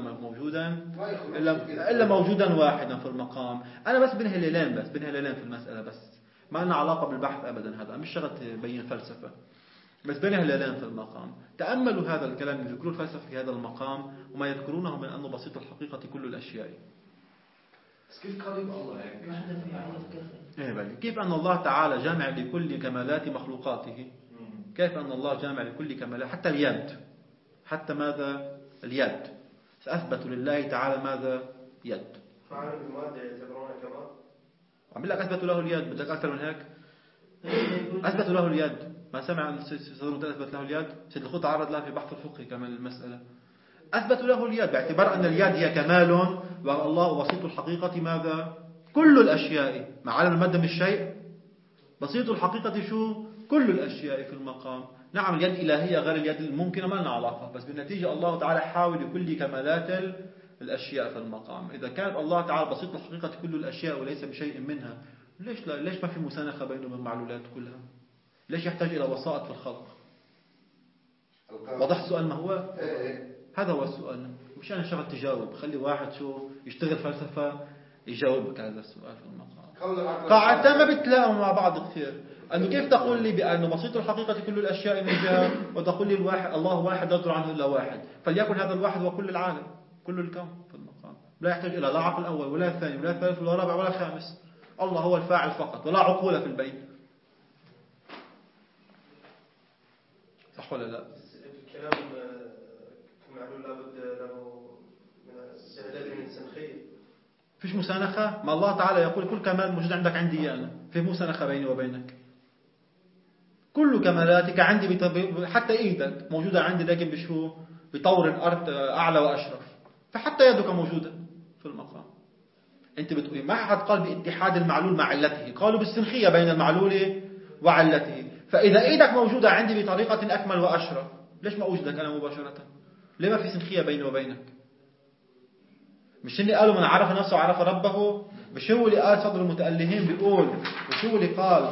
موجودا واحدا في المقام. أنا بس بنهي ليلين في المسألة، بس ما لنا علاقة بالبحث أبدا، هذا مش شغلة بين فلسفة، بس بنهي ليلين في المقام. تأملوا هذا الكلام، يذكرون الفلسفة في هذا المقام وما يذكرونه من أنه بسيط الحقيقة كل الأشياء. بس كيف قريب الله هيك؟ ما حدا في يعرف كيف. إيه بل كيف أن الله تعالى جامع لكل كمالات مخلوقاته؟ كيف أن الله جامع لكل كمالات حتى اليد، حتى ماذا اليد سأثبت لله تعالى ماذا يد. فعلا بالمادة يعتبرونها كمان. عم لك أثبت له اليد، بدك أكثر من هيك؟ أثبت له اليد. ما سمع عن صدر أثبت له اليد؟ سيد الخوت تعرض لها في بحث الفقه كمان المسألة. أثبت له اليد باعتبار أن اليد هي كمال، والله وسيط الحقيقة ماذا؟ كل الأشياء. مع علم المادة من الشيء، بسيط الحقيقة شو؟ كل الأشياء في المقام. نعم اليد إلهية غير اليد الممكنة، ما لنا علاقة، بس بالنتيجة الله تعالى حاول لكل كمالات الأشياء في المقام. إذا كان الله تعالى بسيط الحقيقة كل الأشياء وليس بشيء منها، ليش ما في مسانخة بينه وبين المعلولات كلها؟ ليش يحتاج إلى وسائط في الخلق؟ واضح السؤال ما هو؟ هذا هو السؤال. مش أنا شغل تجاوب، خلي واحد شو يشتغل فلسفة يجاوبك هذا السؤال في المقام. قاعدة ما بتلاقوا مع بعض كثير. أنه كيف تقول لي بأنه بسيط الحقيقة كل الأشياء من جهة، وتقول لي الواحد الله واحد لا يصدر عنه إلا واحد، فليكن هذا الواحد هو كل العالم كل الكون في المقام. لا يحتاج إلى لا عقل أول ولا ثاني ولا ثالث ولا رابع ولا خامس. الله هو الفاعل فقط ولا عقول في البين. صح ولا لا؟ الكلام معلول لابد له من استعداد من السنخية. فيش مسانخة. ما الله تعالى يقول كل كمال موجود عندك عندي أنا، في مسانخة بيني وبينك. كل كمالاتك عندي حتى إيدك موجودة عندي، لكن بشو؟ بطور الأرض أعلى وأشرف، فحتى يدك موجودة في المقام. أنت بتقولي ما أحد قال باتحاد المعلول مع علته، قالوا بالسنخية بين المعلول وعلته. فإذا إيدك موجودة عندي بطريقة أكمل وأشرف، ليش ما أوجدك أنا مباشرة؟ ليه ما في سنخية بيني وبينك؟ مش اللي قالوا من عرف نفسه عرف ربه؟ مش هو اللي قال صدر المتألهين بيقول؟ مش هو اللي قال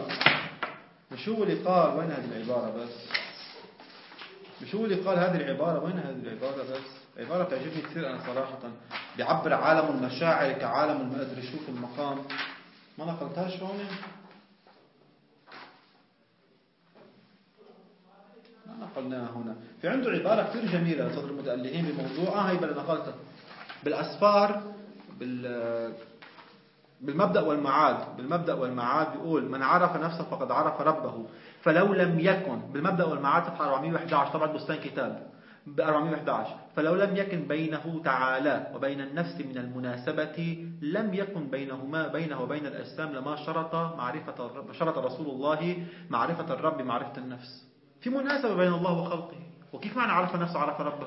وين هذه العبارة بس؟ مش هو اللي قال هذه العبارة؟ وين هذه العبارة بس؟ عبارة تعجبني كثير أنا صراحة. بيعبر عالم المشاعر كعالم ما أدري شو في المقام. ما نقلتهاش هون؟ ما نقلناها هنا. في عنده عبارة كثير جميلة صدر المتألهين بموضوع هاي بل نقلتها بالأسفار بالمبدأ والمعاد بيقول من عرف نفسه فقد عرف ربه فلو لم يكن بالمبدأ والمعاد صفحة 411 طبعا بستان كتاب ب 411 فلو لم يكن بينه تعالى وبين النفس من المناسبة لم يكن بينه وبين الأجسام لما شرط رسول الله معرفة الرب معرفة النفس. في مناسبة بين الله وخلقه. وكيف معنى عرف نفسه عرف ربه؟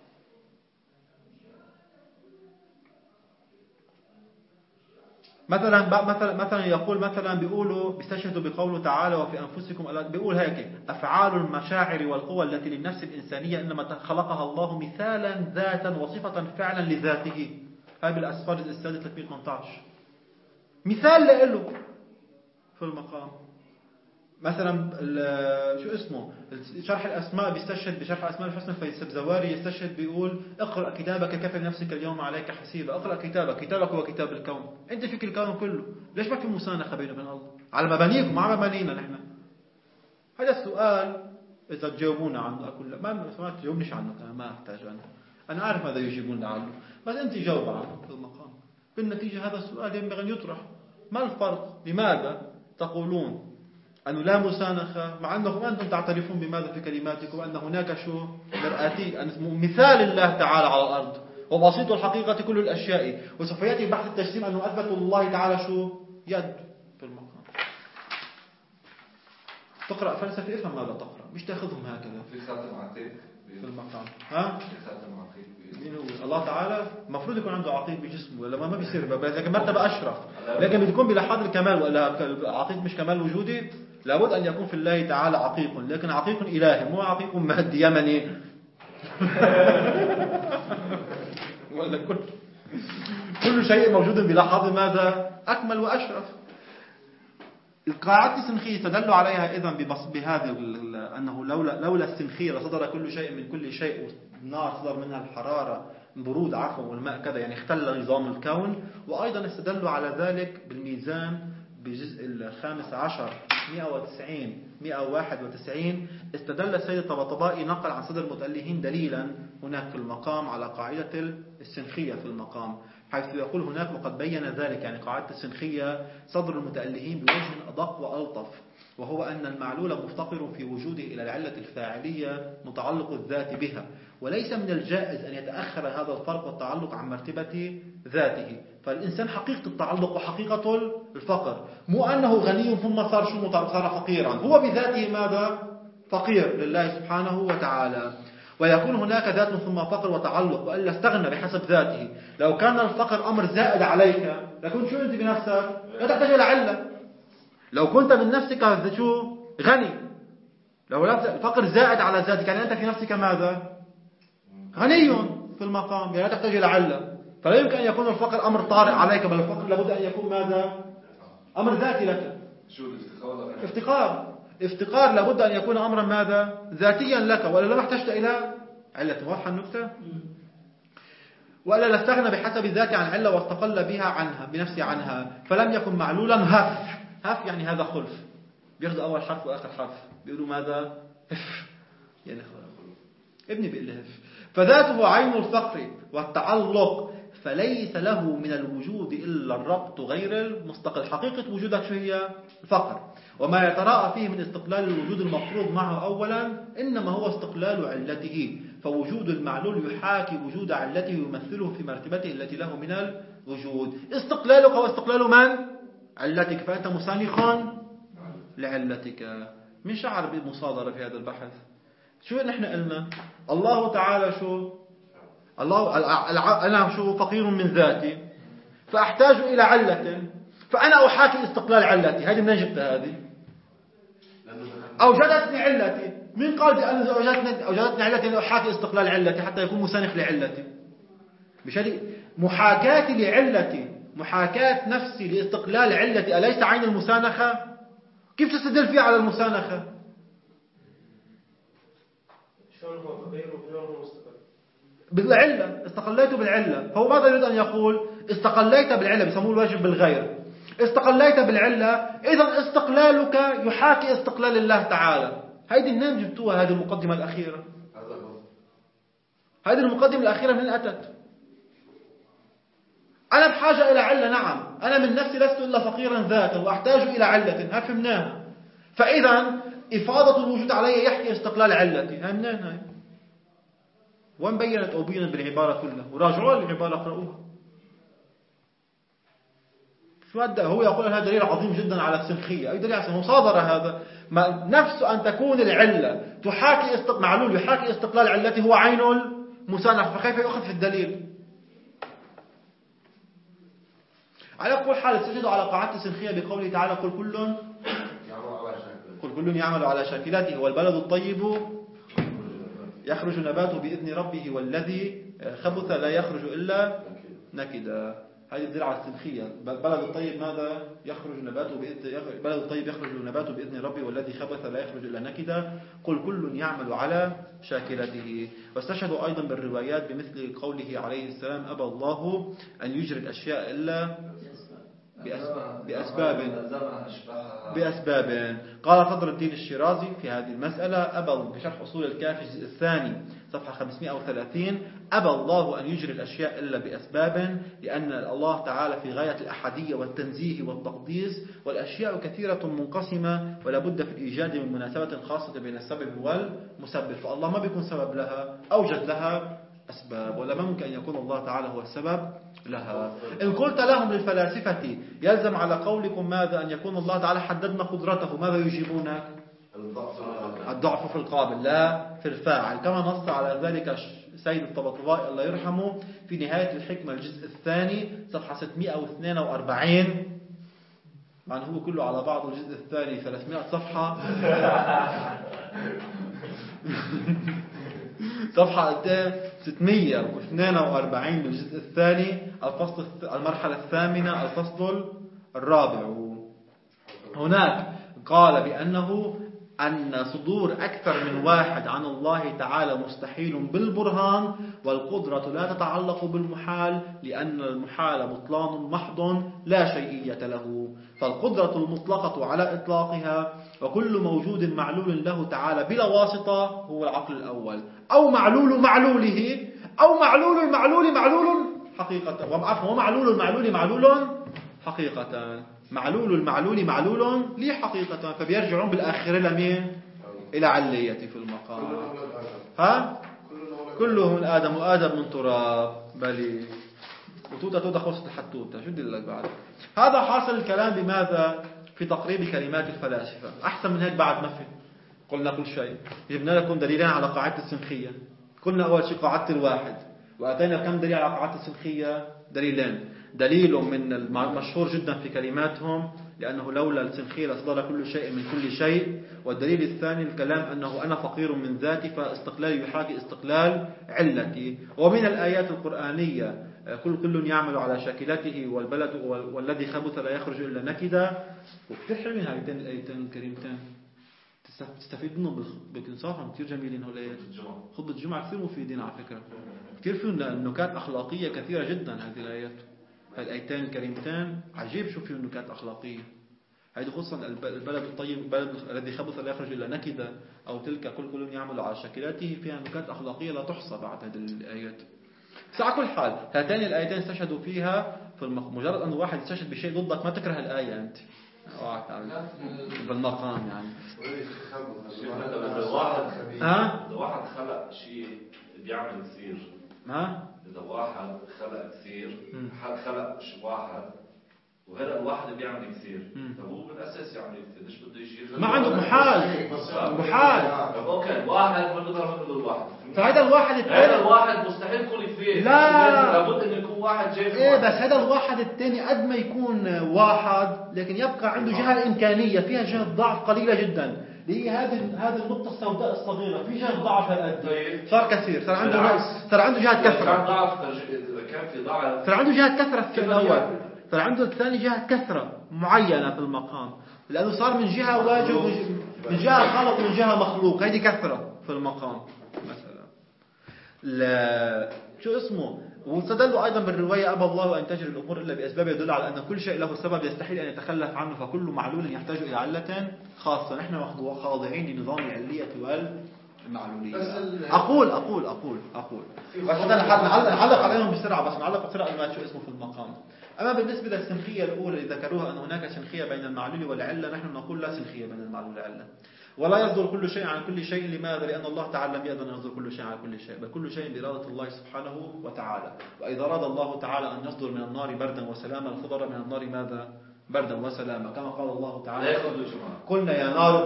مثلا يقول بيقولوا بيستشهدوا بقوله تعالى وفي أنفسكم بيقول هيك أفعال المشاعر والقوى التي للنفس الإنسانية إنما خلقها الله مثالا ذاتا وصفة فعلا لذاته. هاي بالأسفار السادة 318 مثال له في المقام. مثلا شو اسمه شرح الأسماء بيستشهد بشرح أسماء الحسنى في السبزواري يستشهد بيقول اقرأ كتابك كفى نفسك اليوم عليك حسيبا. اقرأ كتابك هو كتاب الكون. انت فيك الكون كله. ليش ما في مسانخة بينه وبين الله على مبانيكم مع مبانينا نحن؟ هذا السؤال إذا تجاوبونا عنه أقول لا ما تجاوبنيش عنه أنا ما أحتاج أنا أعرف ماذا يجيبون عنه بس أنت جاوب عنه في المقام. بالنتيجة هذا السؤال ينبغي أن يطرح. ما الفرق؟ لماذا تقولون أنه لا مسانخة مع أنكم أنتم تعترفون بماذا في كلماتكم أن هناك شو مرآتي مثال الله تعالى على الأرض وبسيط الحقيقة كل الأشياء وسوف يأتي بحث التجسيم أنه أثبتوا الله تعالى شو يد في المقام. تقرأ فلسفة افهم ماذا تقرأ مش تأخذهم هكذا في خاتم عقيق في المقام. ها؟ في خاتم عقيق مين هو؟ الله تعالى المفروض يكون عنده عقيق بجسمه ولا ما بيصير لكن مرتبة أشرف لكن بتكون بلحاظ الكمال ولا عقيق مش كمال وجودي. لابد أن يكون في الله تعالى عقيق لكن عقيق إلهي مو عقيق مادي يمني ولا كل شيء موجود بلحاظ ماذا أكمل وأشرف. القاعدة السنخية تدل عليها إذن بهذا أنه لولا السنخية لصدر كل شيء من كل شيء والنار صدر منها الحرارة برود والماء كذا يعني اختل نظام الكون. وأيضا استدلوا على ذلك بالميزان بجزء 15 191 استدل السيد الطباطبائي نقل عن صدر المتألهين دليلا هناك في المقام على قاعدة السنخية في المقام. حيث يقول هناك وقد بين ذلك، يعني قاعدة السنخية صدر المتألهين بوجه أدق وألطف، وهو أن المعلول مفتقر في وجوده إلى العلة الفاعلية متعلق الذات بها، وليس من الجائز أن يتأخر هذا الفرق والتعلق عن مرتبة ذاته. فالإنسان حقيقة التعلق وحقيقة الفقر، مو أنه غني ثم صار فقيرا، هو بذاته ماذا؟ فقير لله سبحانه وتعالى. ويكون هناك ذات ثم فقر وتعلق، وإلا استغنى بحسب ذاته. لو كان الفقر أمر زائد عليك لكن شو أنت بنفسك؟ لا تحتاج إلى علة. لو كنت من نفسك شو؟ غني. لو الفقر زائد على ذاتك يعني أنت في نفسك ماذا؟ غني في المقام، يعني لا تحتاج إلى علة. فلا يمكن أن يكون الفقر أمر طارئ عليك، بل الفقر لابد أن يكون ماذا؟ أمر ذاتي لك. شو الافتقار؟ افتقار لابد أن يكون أمرا ماذا؟ ذاتيا لك، وإلا لما احتجت إلى علة. واضحة النكتة؟ وإلا لاستغنى بحسب ذاته عن علة واستقل بها عنها بنفسه عنها، فلم يكن معلولا هف يعني هذا خلف، بياخذوا أول حرف وآخر حرف بيقولوا ماذا؟ هف يعني ابني بيقول له هف. فذاته عين الفقر والتعلق، فليس له من الوجود إلا الربط غير المستقل. حقيقة وجودك شو هي؟ الفقر. وما يتراءى فيه من استقلال الوجود المفروض معه أولا إنما هو استقلال علته، فوجود المعلول يحاكي وجود علته يمثله في مرتبته التي له من الوجود. استقلالك هو استقلال من؟ علتك، فأنت مسانخ لعلتك. من شعر بالمصادرة في هذا البحث؟ شو نحن قلنا؟ الله تعالى شو؟ أنا شو؟ فقير من ذاتي، فأحتاج إلى علة، فأنا أحاكي استقلال علتي. هذه من جبتها؟ هذه أوجدتني علتي. من قال بأن أوجدتني علتي أن أحاكي استقلال علتي حتى يكون مسانخ لعلتي؟ بشري محاكاتي لعلتي، محاكاة نفسي لاستقلال علتي، أليس عين المسانخة؟ كيف تستدل فيها على المسانخة؟ شلون هو فقير وشلون هو مستقل؟ بالعلة، استقليت بالعلة. فهو ماذا يريد أن يقول؟ استقليت بالعلة، بيسموه الواجب بالغير. استقليت بالعلة، إذن استقلالك يحاكي استقلال الله تعالى. هذه النام جبتوها، هذه المقدمة الأخيرة. هذه المقدمة الأخيرة من أتت؟ أنا بحاجة إلى علة، نعم. أنا من نفسي لست إلا فقيرا ذاتا وأحتاج إلى علة، ها فهمناها. فإذا إفاضة الوجود علي يحكي استقلال علتي، ها منين هاي؟ وين بينت أو بينت بالعبارة كلها؟ وراجعوا العبارة اقرأوها. شو هو يقول هذا دليل عظيم جدا على السنخية. أي دليل على المصادرة؟ هذا نفس أن تكون العلة تحاكي معلول يحاكي استقلال علته، هو عين المسانخ، فكيف يؤخذ في الدليل؟ على كل حال استشهدوا على قاعدة السنخية بقوله تعالى قل كل يعمل على شاكلته، والبلد الطيب يخرج نباته بإذن ربه والذي خبث لا يخرج إلا نكدا. هذه الدليل على السنخية. بلد الطيب ماذا؟ يخرج نباته بلد الطيب يخرج نباته بإذن ربه والذي خبث لا يخرج إلا نكدا. قل كل يعمل على شاكلته. واستشهدوا أيضا بالروايات بمثل قوله عليه السلام أبى الله أن يجري الأشياء إلا بأسباب. قال فضل الدين الشيرازي في هذه المسألة أبى بشرح أصول الكافي الجزء الثاني صفحة 530 أبى الله أن يجري الأشياء إلا بأسباب، لأن الله تعالى في غاية الأحدية والتنزيه والتقديس، والأشياء كثيرة منقسمة ولا بد في الإيجاد من مناسبة خاصة بين السبب والمسبب. فالله ما بيكون سبب لها، أوجد لها أسباب، ولا ممكن أن يكون الله تعالى هو السبب لها. إن قلت لهم للفلاسفة يلزم على قولكم ماذا؟ أن يكون الله تعالى حددنا قدرته، ماذا يجيبونك؟ الضعف في القابل لا في الفاعل، كما نص على ذلك سيد الطباطبائي الله يرحمه في نهاية الحكمة الجزء الثاني صفحة 642. معنى هو كله على بعض الجزء الثاني 300 صفحة. صفحة 642 من الجزء الثاني الفصل المرحلة الثامنة الفصل الرابع. هناك قال بأنه أن صدور أكثر من واحد عن الله تعالى مستحيل بالبرهان، والقدرة لا تتعلق بالمحال، لأن المحال بطلان محض لا شيئية له. فالقدرة المطلقة على إطلاقها وكل موجود معلول له تعالى بلا واسطة هو العقل الأول، أو معلول معلوله، أو معلول المعلول معلول حقيقة. ومعلول المعلول معلول حقيقة. معلول المعلول معلول لي حقيقة. فبيرجعون بالآخرة لمين؟ إلى علية في المقام. ها؟ كلهم من آدم وآدم من تراب. بلي وتوتا خلصت الحتوتة. شو بدي لك بعد؟ هذا حاصل الكلام بماذا؟ في تقريب كلمات الفلاسفة. أحسن من هيك بعد ما في. قلنا كل شيء. جبنا لكم دليلين على قاعدة السنخية. قلنا أول شيء قاعدة الواحد، وأتينا كم دليل على قاعدة السنخية؟ دليلين. دليل من المشهور جدا في كلماتهم لأنه لولا السنخية لصدر كل شيء من كل شيء. والدليل الثاني الكلام أنه أنا فقير من ذاتي فاستقلالي يحاكي استقلال علتي. ومن الآيات القرآنية كل يعمل على شاكلته والبلد والذي خبث لا يخرج إلا نكدا. وكثير حلوين هايتين الآيتين الكريمتين، تستفيد منهم بإنصافهم. كثير جميلين هؤلاء. خطبة الجمعة كثير مفيدين على فكرة. كثير فيهم نكات أخلاقية كثيرة جدا. هذه الآيات، هذه الآيتين الكريمتين عجيب شو فيهم نكات أخلاقية. هذه خصوصا البلد الطيب، البلد الذي خبث لا يخرج إلا نكدا، أو تلك كل يعمل على شاكلته، فيها نكات أخلاقية لا تحصى بعد هذه الآيات. بس على كل حال هاتين الآيتين استشهدوا فيها في مجرد أن واحد يستشهد بشيء ضدك ما تكره الآية أنت بالمقام يعني. إذا واحد خلق شيء بيعمل كثير، إذا واحد خلق كثير، خلق واحد وهذا الواحد بيعمل كثير، فهو بالأساس يعني ليش بده يجي ما عنده محال. اوكي واحد ما بنقدر نقول الواحد، فهذا الواحد الثاني، هذا الواحد مستحيل يكون كثير. لا لابد انه يكون واحد جاي. ايه بس هذا الواحد الثاني قد ما يكون واحد لكن يبقى عنده جهة إمكانية فيها جهة ضعف قليلة جدا. هي هذه النقطة السوداء الصغيرة في جهة ضعف هالقد. صار كثير، صار عنده جهة كثرة. كان في ضعف، صار عنده جهة كثرة في الأول، صار عنده الثاني جهة كثرة معينة في المقام، لأنه صار من جهة واجب، من جهة خلق ومن جهة مخلوق. هذه كثرة في المقام مثلا. لا شو اسمه. واستدلوا أيضا بالرواية أبى الله أن تجري الأمور إلا بأسباب يدل على أن كل شيء له سبب يستحيل أن يتخلف عنه، فكل معلول يحتاج إلى علة خاصة. نحن خاضعين لنظام العلية والمعلولية. أقول بس نعلق عليهم بسرعة، بس نعلق بسرعة ما شو اسمه في المقام. أما بالنسبة للسنخية الأولى اللي ذكروها أن هناك سنخية بين المعلول والعلة، نحن نقول لا سنخية بين المعلول والعلة. ولا يصدر كل شيء عن كل شيء. لماذا؟ لأن الله تعالى لم يأذن أن يصدر كل شيء عن كل شيء، بل كل شيء بإرادة الله سبحانه وتعالى. وإذا أراد الله تعالى أن يصدر من النار بردا وسلاما صدر من النار ماذا؟ بردا وسلاما، كما قال الله تعالى قلنا يا نار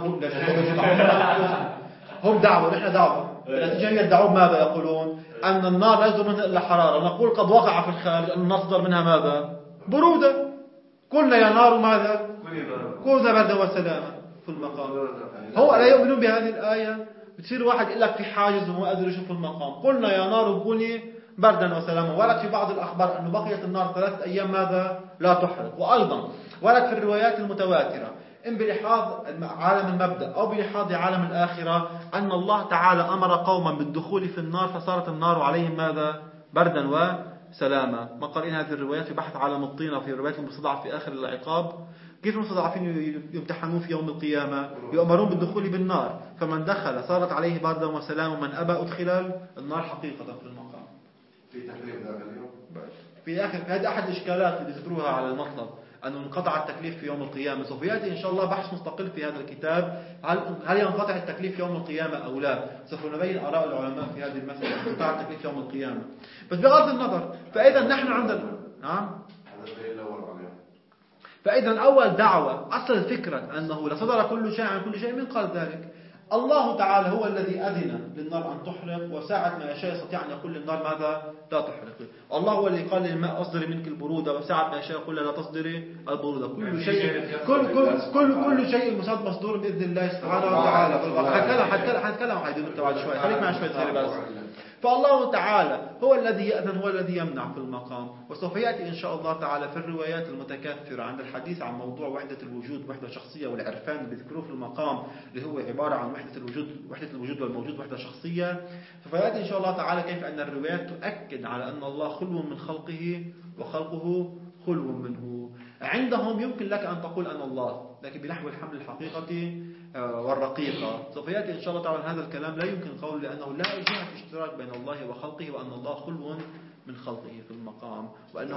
هم دعوة، نحن دعوة. النتيجة هي الدعوة ماذا يقولون؟ أن النار لا يصدر منها إلا حرارة. نقول قد وقع في الخارج أن النار صدر منها ماذا؟ برودة. قلنا يا نار ماذا؟ كوني بردا وسلاما في المقام. هو لا يؤمنون بهذه الآية. بتصير واحد يقول لك في حاجز وما قادر يشوف المقام. قلنا يا نار كوني بردا وسلاما. ورد في بعض الأخبار أن بقيت النار 3 أيام ماذا؟ لا تحرق. وأيضا ورد في الروايات المتواترة إن بلحاظ عالم المبدأ أو بلحاظ عالم الآخرة أن الله تعالى أمر قوما بالدخول في النار فصارت النار عليهم ماذا؟ بردا وسلاما. ما قرأنا هذه الروايات في بحث عالم الطين وفي روايات المستضعف في آخر العقاب. كيف المستضعفين يمتحنون في يوم القيامة؟ يؤمرون بالدخول بالنار، فمن دخل صارت عليه بردا وسلام، ومن أبى أدخل النار حقيقة في المقام. في تكليف ذاك اليوم؟ في آخر هذه أحد الإشكالات اللي ذكروها على المطلب أنه انقطع التكليف في يوم القيامة. سوف يأتي إن شاء الله بحث مستقل في هذا الكتاب هل ينقطع التكليف في يوم القيامة أو لا. سوف نبين آراء العلماء في هذه المسألة، انقطاع التكليف في يوم القيامة. بس بغض النظر فإذا نحن عندنا فإذا أول دعوة أصل الفكرة أنه لصدر كل شيء عن كل شيء. من قال ذلك؟ الله تعالى هو الذي أذن للنار أن تحرق، وساعة ما يشاء يستطيع أن يقول للنار ماذا؟ لا تحرق. الله هو الذي قال للماء أصدري منك البرودة، وساعة ما يشاء يقول لا تصدري البرودة. كل شيء مصدور بإذن الله سبحانه وتعالى. هنتكلم بعد شوي، خليك معي شوي ثاني بس. فالله تعالى هو الذي يأذن، هو الذي يمنع في المقام. وسوف يأتي إن شاء الله تعالى في الروايات المتكاثرة عند الحديث عن موضوع وحدة الوجود، وحدة شخصية، والعرفان اللي بذكروه في المقام اللي هو عبارة عن وحدة الوجود والموجود وحدة شخصية. سوف يأتي إن شاء الله تعالى كيف أن الروايات تؤكد على أن الله خلو من خلقه وخلقه خلو منه. عندهم يمكن لك أن تقول أن الله، لكن بنحو الحمل الحقيقة والرقيقة. سوف يأتي إن شاء الله تعالى هذا الكلام لا يمكن قول، لأنه لا جهة اشتراك بين الله وخلقه، وأن الله خلو من خلقه في المقام،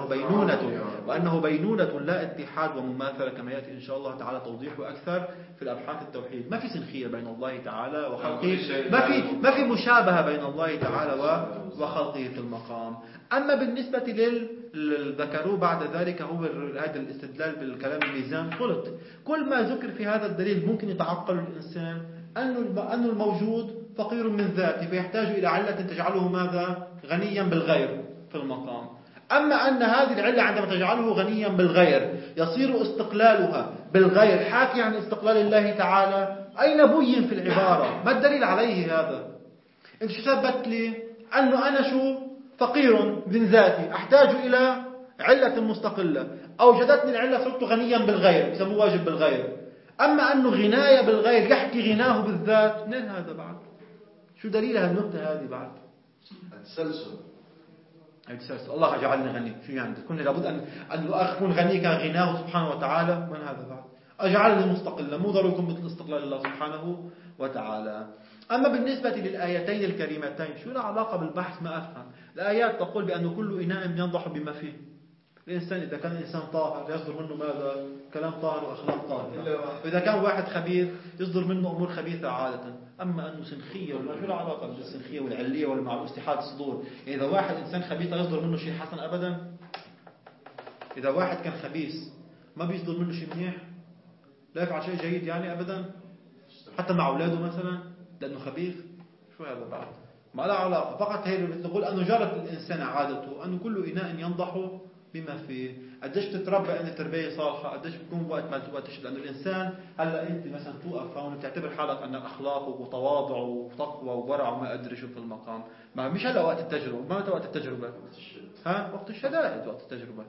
وأنه بينونة لا اتحاد ومماثلة، كما يأتي إن شاء الله تعالى توضيحه أكثر في الأبحاث التوحيد. ما في سنخية بين الله تعالى وخلقه، ما في مشابهة بين الله تعالى وخلقه في المقام. أما بالنسبة ذكروه بعد ذلك هو هذا الاستدلال بالكلام الميزان، قلت كل ما ذكر في هذا الدليل ممكن يتعقل الإنسان أن الموجود فقير من ذاته فيحتاج إلى علة تجعله ماذا؟ غنيا بالغير في المقام. أما أن هذه العلة عندما تجعله غنيا بالغير يصير استقلالها بالغير حاكي عن استقلال الله تعالى. أين بين في العبارة؟ ما الدليل عليه هذا؟ أنت شو ثبت لي؟ أنه أنا فقير من ذاتي أحتاج إلى علة مستقلة، أوجدتني العلة صرت غنيا بالغير، يسموه واجب بالغير. أما أنه غناية بالغير يحكي غناه بالذات، منين هذا بعد؟ شو دليل هالنقطة هذه بعد؟ التسلسل. الله جعلني غني، شو يعني؟ كنا لابد أن أكون غني كغناه سبحانه وتعالى، من هذا بعد؟ أجعلني مستقلا، مو ضروري يكون مثل استقلال الله سبحانه وتعالى. أما بالنسبة للآيتين الكريمتين شو العلاقة بالبحث؟ ما أفهم. الآيات تقول بأن كل إناء ينضح بما فيه. الإنسان إذا كان الإنسان طاهر يصدر منه ماذا؟ كلام طاهر وأخلاق طاهرة. وإذا كان واحد خبيث يصدر منه أمور خبيثة عادة. أما أنه سنخية شو العلاقة بالسنخية والعلية ومع استحاضة الصدور؟ إذا واحد إنسان خبيث يصدر منه شيء حسن أبدا. إذا واحد كان خبيث ما بيصدر منه شيء منيح، لا يفعل شيء جيد يعني أبدا، حتى مع أولاده مثلا لأنه خبيث. شو هذا بعد؟ ما لا علاقة. فقط هي تقول أنه جرت الإنسان عادته أنه كل إناء ينضح بما فيه. قديش تتربى أنت تربية صالحة، قديش بيكون وقت ما تشد. لأنه الإنسان هلا أنت مثلا توقف هون بتعتبر حالك أنك أخلاق وتواضع وتقوى وورع وما أدري شو في المقام. ما مش هلا وقت التجربة، ما متى وقت التجربة؟ وقت الشدائد، وقت التجربة.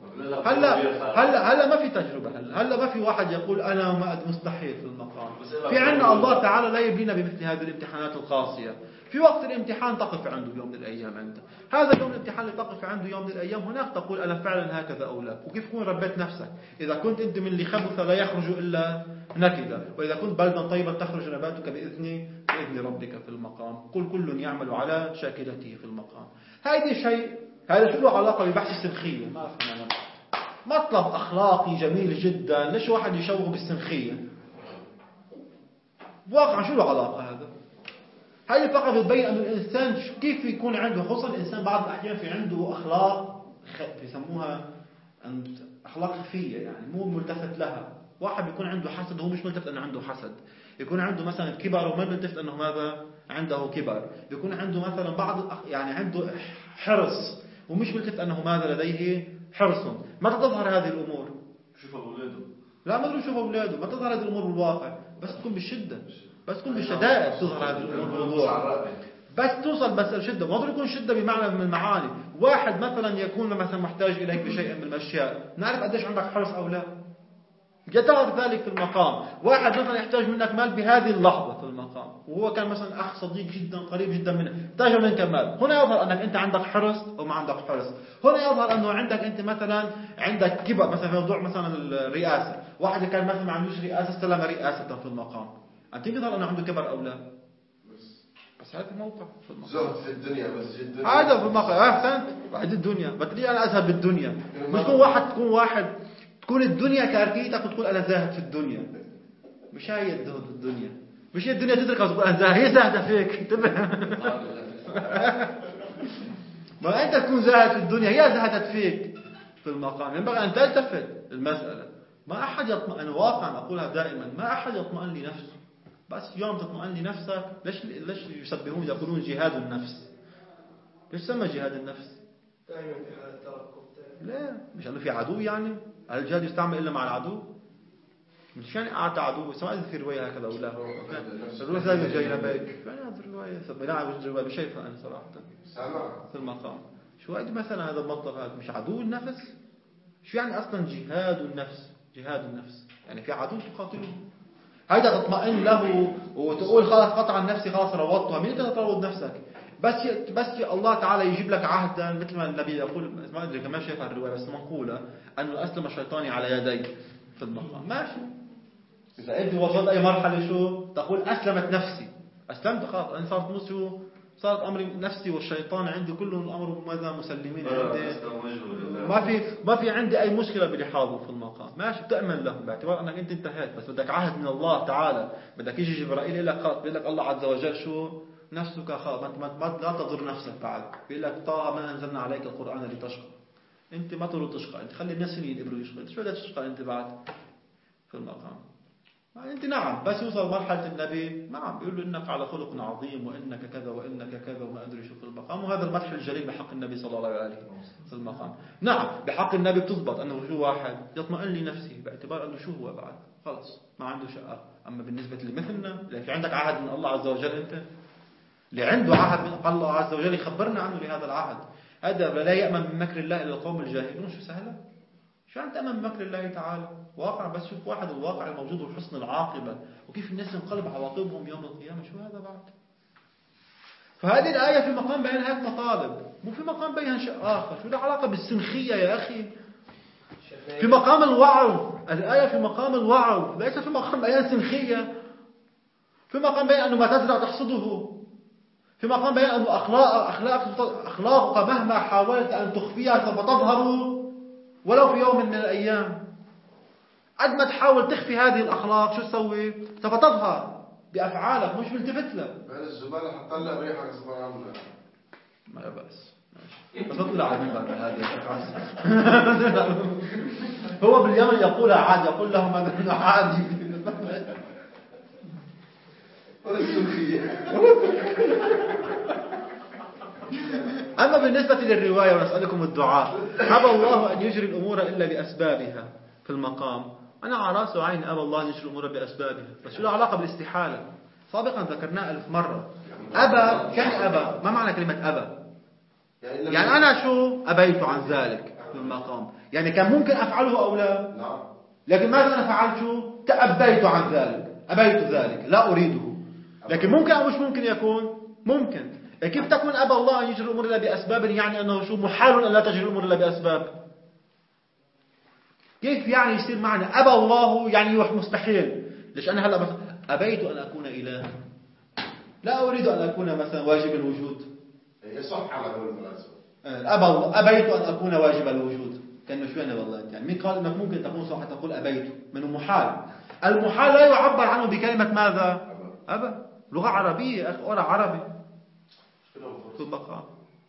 هلا ما في تجربة. هلا ما في واحد يقول أنا ما مستحيل في المقام. في عنا الله تعالى لا يبلينا بمثل هذه الامتحانات القاسية. في وقت الامتحان تقف عنده يوم من الأيام. أنت هذا يوم الامتحان اللي تقف عنده يوم من الأيام، هناك تقول أنا فعلا هكذا أو لا. وكيف تكون ربيت نفسك؟ إذا كنت أنت من اللي خبث لا يخرج إلا نكدا، وإذا كنت بلدا طيبا تخرج نباتك بإذن ربك في المقام. قل كل يعمل على شاكلته في المقام. هذا شو له علاقة ببحث السنخية؟ ما أفهم أنا. مطلب أخلاقي جميل جدا، ليش واحد يشوه بالسنخية؟ واقعا شو له علاقة هذا؟ هذه فقط بتبين أن الإنسان كيف يكون عنده، خصوصا الإنسان بعض الأحيان في عنده أخلاق بيسموها أخلاق خفية، يعني مو ملتفت لها. واحد بيكون عنده حسد وهو مش ملتفت أنه عنده حسد. يكون عنده مثلا كبر وما ملتفت أنه ماذا عنده كبر. يكون عنده مثلا يعني عنده حرص ومش ملتفت أنه ماذا لديه حرص. متى تظهر هذه الأمور؟ شوف أولاده. لا ما تقول شوف أولاده، ما تظهر هذه الأمور بالواقع، بس تكون بالشدة، بس تكون بالشدائد تظهر هذه الأمور بالوضوح. بس توصل بس الشدة، ما تقول يكون شدة بمعنى من المعاني. واحد مثلا يكون مثلا محتاج إليك بشيء من الأشياء، نعرف قديش عندك حرص أو لا. تعرف ذلك في المقام. واحد مثلا يحتاج منك مال بهذه اللحظة في المقام، وهو كان مثلا أخ صديق جدا قريب جدا منك، احتاج منك مال. هنا يظهر أنك أنت عندك حرص أو ما عندك حرص. هنا يظهر أنه عندك أنت مثلا عندك كبر مثلا في موضوع مثلا الرئاسة. واحد كان مثلا ما عندوش رئاسة استلم رئاسة في المقام، أنت يظهر أنه عنده كبر أو لا؟ بس هذا الموقع في المقام. زهد في الدنيا بس جدا. هذا في المقام. أحسنت. واحد الدنيا بتري أنا أذهب بالدنيا. مش تكون واحد تكون الدنيا كاركيتك وتقول أنا زاهد في الدنيا. مش هي الزهد في الدنيا، مش هي الدنيا تدرك وتقول أنا زاهد، هي زاهدة فيك. انتبه. ما أنت تكون زاهد في الدنيا، هي زاهدت فيك في المقام. ينبغي أن تلتفت المسألة. ما أحد يطمئن، واقعا أقولها دائما، ما أحد يطمئن لنفسه. بس يوم تطمئن لنفسك. ليش يسبحون يقولون جهاد النفس؟ ليش سمى جهاد النفس؟ دائما في حالة ترقب. لا مش أنه في عدو يعني؟ هل الجهاد يستعمل إلا مع العدو؟ مش يعني أعطى عدو. سواء في رواية هكذا أو لا. الرواية ثانية جاينا بيك. فأنا هذه الرواية بناء الرواية بشايفها أنا صراحة. سامع. في المقام. شو هذا مثلا هذا المطلب هذا مش عدو النفس؟ شو يعني أصلا جهاد النفس؟ جهاد النفس يعني في عدو تقاتله. هذا تطمئن له وتقول خلاص قطع النفس خلاص روضتها. مين تروض نفسك؟ بس الله تعالى يجيب لك عهدا مثل ما النبي يقول، ما أدري كمان شايفها الرواية بس منقولة، أنه أسلم الشيطاني على يدي في المقام. ماشي. إذا أنت وصلت أي مرحلة شو تقول؟ أسلمت نفسي، أسلمت خلاص أنا صارت شو صارت أمر نفسي والشيطان عندي كلهم الأمر ماذا مسلمين عندي، ما في عندي أي مشكلة بلحاظه في المقام، ماشي بتأمن له باعتبار أنك أنت انتهيت، بس بدك عهد من الله تعالى، بدك يجي جبرائيل لك خاطب بيقول لك الله عز وجل شو نفسك خاطب، لا تضر نفسك بعد، بيقول لك طه ما أنزلنا عليك القرآن لتشقى، أنت ما تريد تشقى، أنت خلي الناس اللي يقدروا يشقى، شو بدك تشقى أنت بعد في المقام. أنت نعم بس يوصل مرحلة النبي نعم بيقول له إنك على خلق عظيم وإنك كذا وإنك كذا وما أدري شو في المقام، وهذا المدح الجليل بحق النبي صلى الله عليه وسلم في المقام. نعم بحق النبي بتضبط أنه شو واحد يطمئن لنفسه باعتبار أنه شو هو بعد خلص ما عنده شقة. أما بالنسبة لمثلنا اللي في عندك عهد من الله عز وجل، أنت اللي عنده عهد من الله عز وجل يخبرنا عنه لهذا العهد. هذا لا يأمن من مكر الله إلا القوم الجاهلون. شو سهلة شو أنت أمن بمكر الله تعالى واقع، بس شوف واحد الواقع الموجود وحسن العاقبة وكيف الناس انقلب عواقبهم يوم القيامة. شو هذا بعد؟ فهذه الآية في مقام بيان هذه المطالب، مو في مقام بيان شيء آخر. شو له علاقة بالسنخية يا أخي؟ في مقام الوعظ الآية، في مقام الوعظ ليس في مقام بيان سنخية. في مقام بيان أنه ما تزرع تحصده، في مقام بيان أنه أخلاقك مهما حاولت أن تخفيها سوف تظهر ولو في يوم من الأيام. قد ما تحاول تخفي هذه الأخلاق شو تسوي؟ سوف تظهر بأفعالك مش بالتفت لها. بعد الزبالة حتطلع ريحك زبالة عاملة ما بأس بس اطلع على المنبر هذه هو باليمن يقولها عادي، يقول لهم أنه عادي ولا السلخية. أما بالنسبة للرواية ونسألكم الدعاء، أبى الله أن يجري الأمور إلا بأسبابها في المقام. أنا على رأس وعين أبى الله أن يجري الأمور بأسبابها، بس شو له علاقة بالاستحالة؟ سابقا ذكرناه 1000 مرة. أبى كان أبى ما معنى كلمة أبى؟ يعني أنا شو أبيت عن ذلك في المقام، يعني كان ممكن أفعله أو لا، لكن ماذا أنا فعلت؟ شو تأبيت عن ذلك، أبيت ذلك لا أريده. لكن ممكن أو مش ممكن يكون ممكن. كيف تكون أبى الله أن يجري الأمور إلا بأسباب؟ يعني أنه شو محال أن لا تجري الأمور إلا بأسباب. كيف يعني يصير معنا أبى الله يعني مستحيل؟ ليش أنا هلأ بس أبيت أن أكون إله، لا أريد أن أكون مثلا واجب الوجود. يصح على هذا المناسبة أبيت أن أكون واجب الوجود. كأنه شو أنا والله يعني مين قال أنك ممكن تكون صح تقول أبيت؟ منه محال. المحال لا يعبر عنه بكلمة ماذا؟ أبى. لغة عربية أخي، أورا عربي في البقاء.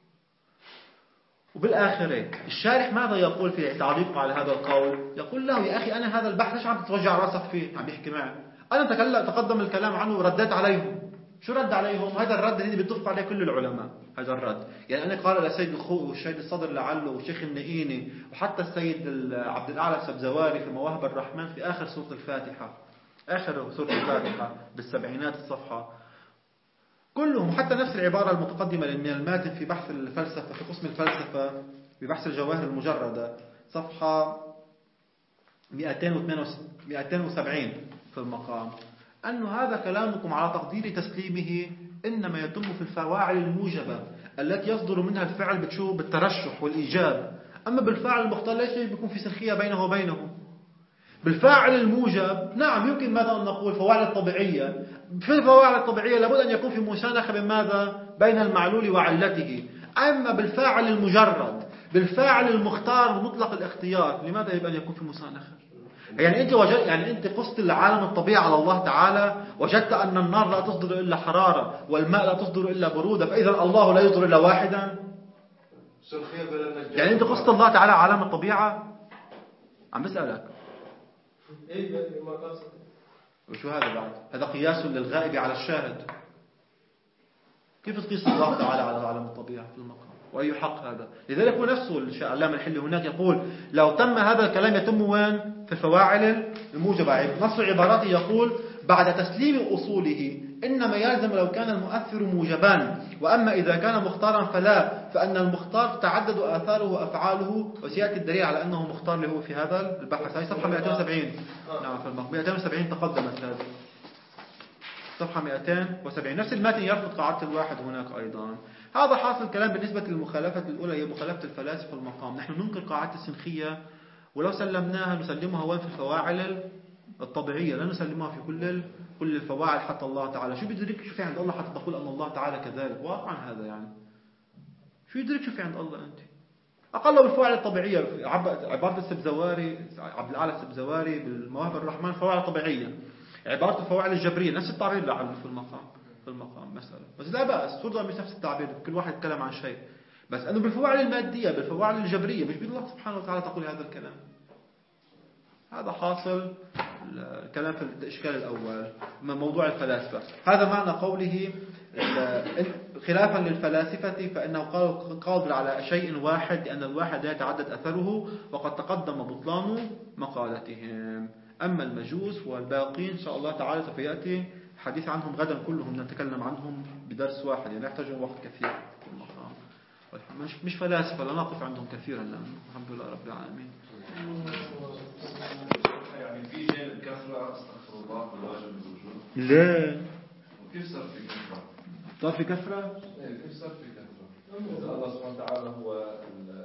وبالآخر الشارح ماذا يقول في تعليقه على هذا القول؟ يقول له يا أخي أنا هذا البحث ليش عم تتوجع راسك فيه؟ عم يحكي معي أنا تقدم الكلام عنه ورديت عليهم. شو رد عليهم؟ هذا الرد اللي بيتفق عليه كل العلماء. هذا الرد يعني أنا قال السيد الخوئي والسيد الصدر لعله والشيخ النئيني وحتى السيد عبد الأعلى السبزواري في مواهب الرحمن في آخر سورة الفاتحة، آخر سورة الفاتحة بالسبعينات الصفحة، كلهم حتى نفس العبارة المتقدمة من الماتن في بحث الفلسفة في قسم الفلسفة ببحث الجواهر المجردة صفحة 270 في المقام، أن هذا كلامكم على تقدير تسليمه إنما يتم في الفواعل الموجبة التي يصدر منها الفعل بالترشح والإيجاب. أما بالفاعل المختار ليش بيكون في سرخية بينه وبينه؟ بالفاعل الموجب نعم يمكن ماذا أن نقول فواعل الطبيعية. في الفواعل الطبيعية لابد أن يكون في مسانخة بين ماذا؟ بين المعلول وعلته. أما بالفاعل المجرد بالفاعل المختار مطلق الاختيار لماذا يبقى أن يكون في مسانخة؟ يعني أنت قصت العالم الطبيعي على الله تعالى، وجدت أن النار لا تصدر إلا حرارة والماء لا تصدر إلا برودة، فإذا الله لا يصدر إلا واحدا. يعني أنت قصت الله تعالى عالم الطبيعة. عم بسألك وشو هذا بعد؟ هذا قياس للغائب على الشاهد. كيف تقيس الله تعالى على عالم الطبيعة في المقام؟ وأي حق هذا؟ لذلك هو نفسه العلامة الحلي هناك يقول لو تم هذا الكلام يتم وين؟ في الفواعل الموجبة. نص عباراته يقول بعد تسليم أصوله إنما يلزم لو كان المؤثر موجبا، وأما إذا كان مختارا فلا، فأن المختار تعدد آثاره وأفعاله، وسيأتي الدليل على أنه مختار له في هذا البحث. هذه صفحة 270. نعم في المقام 270 تقدمت هذه صفحة 270. نفس المتن يرفض قاعدة الواحد هناك أيضا. هذا حاصل الكلام بالنسبة للمخالفة الأولى هي مخالفة الفلاسفة المقام. نحن ننكر قاعدة السنخية ولو سلمناها نسلمها وين؟ في الفواعل الطبيعية، لا نسلمها في كل كل الفواعل حتى الله تعالى. شو بيدرك شو في عند الله حتى تقول أن الله تعالى كذلك؟ واقعا هذا يعني شو يدرك شو في عند الله أنت؟ أقل بالفواعل الطبيعية. عبارة السبزواري عبد الأعلى السبزواري بالمواهب الرحمن فواعل طبيعية. عبارة الفواعل الجبرية نفس التعبير لعله في المقام مسألة، بس لا بأس ترضى بنفس التعبير، كل واحد يتكلم عن شيء، بس أنه بالفواعل المادية بالفواعل الجبرية مش بالله سبحانه وتعالى تقول هذا الكلام. هذا حاصل الكلام في الإشكال الأول من موضوع الفلاسفة. هذا معنى قوله خلافا للفلاسفة فإنه قادر على شيء واحد لأن الواحد لا يتعدد أثره، وقد تقدم بطلان مقالتهم. أما المجوس والباقين إن شاء الله تعالى سوف يأتي الحديث عنهم غدا، كلهم نتكلم عنهم بدرس واحد يعني يحتاجون وقت كثير في المقام. مش فلاسفة لا نقف عندهم كثيرا لأنه الحمد لله رب العالمين. يعني في جانب كثرة استغفر الله والواجب بالوجود. لا وكيف صار في كثرة؟ صار في كثرة؟ كيف صار في كثرة؟ إذا الله سبحانه وتعالى هو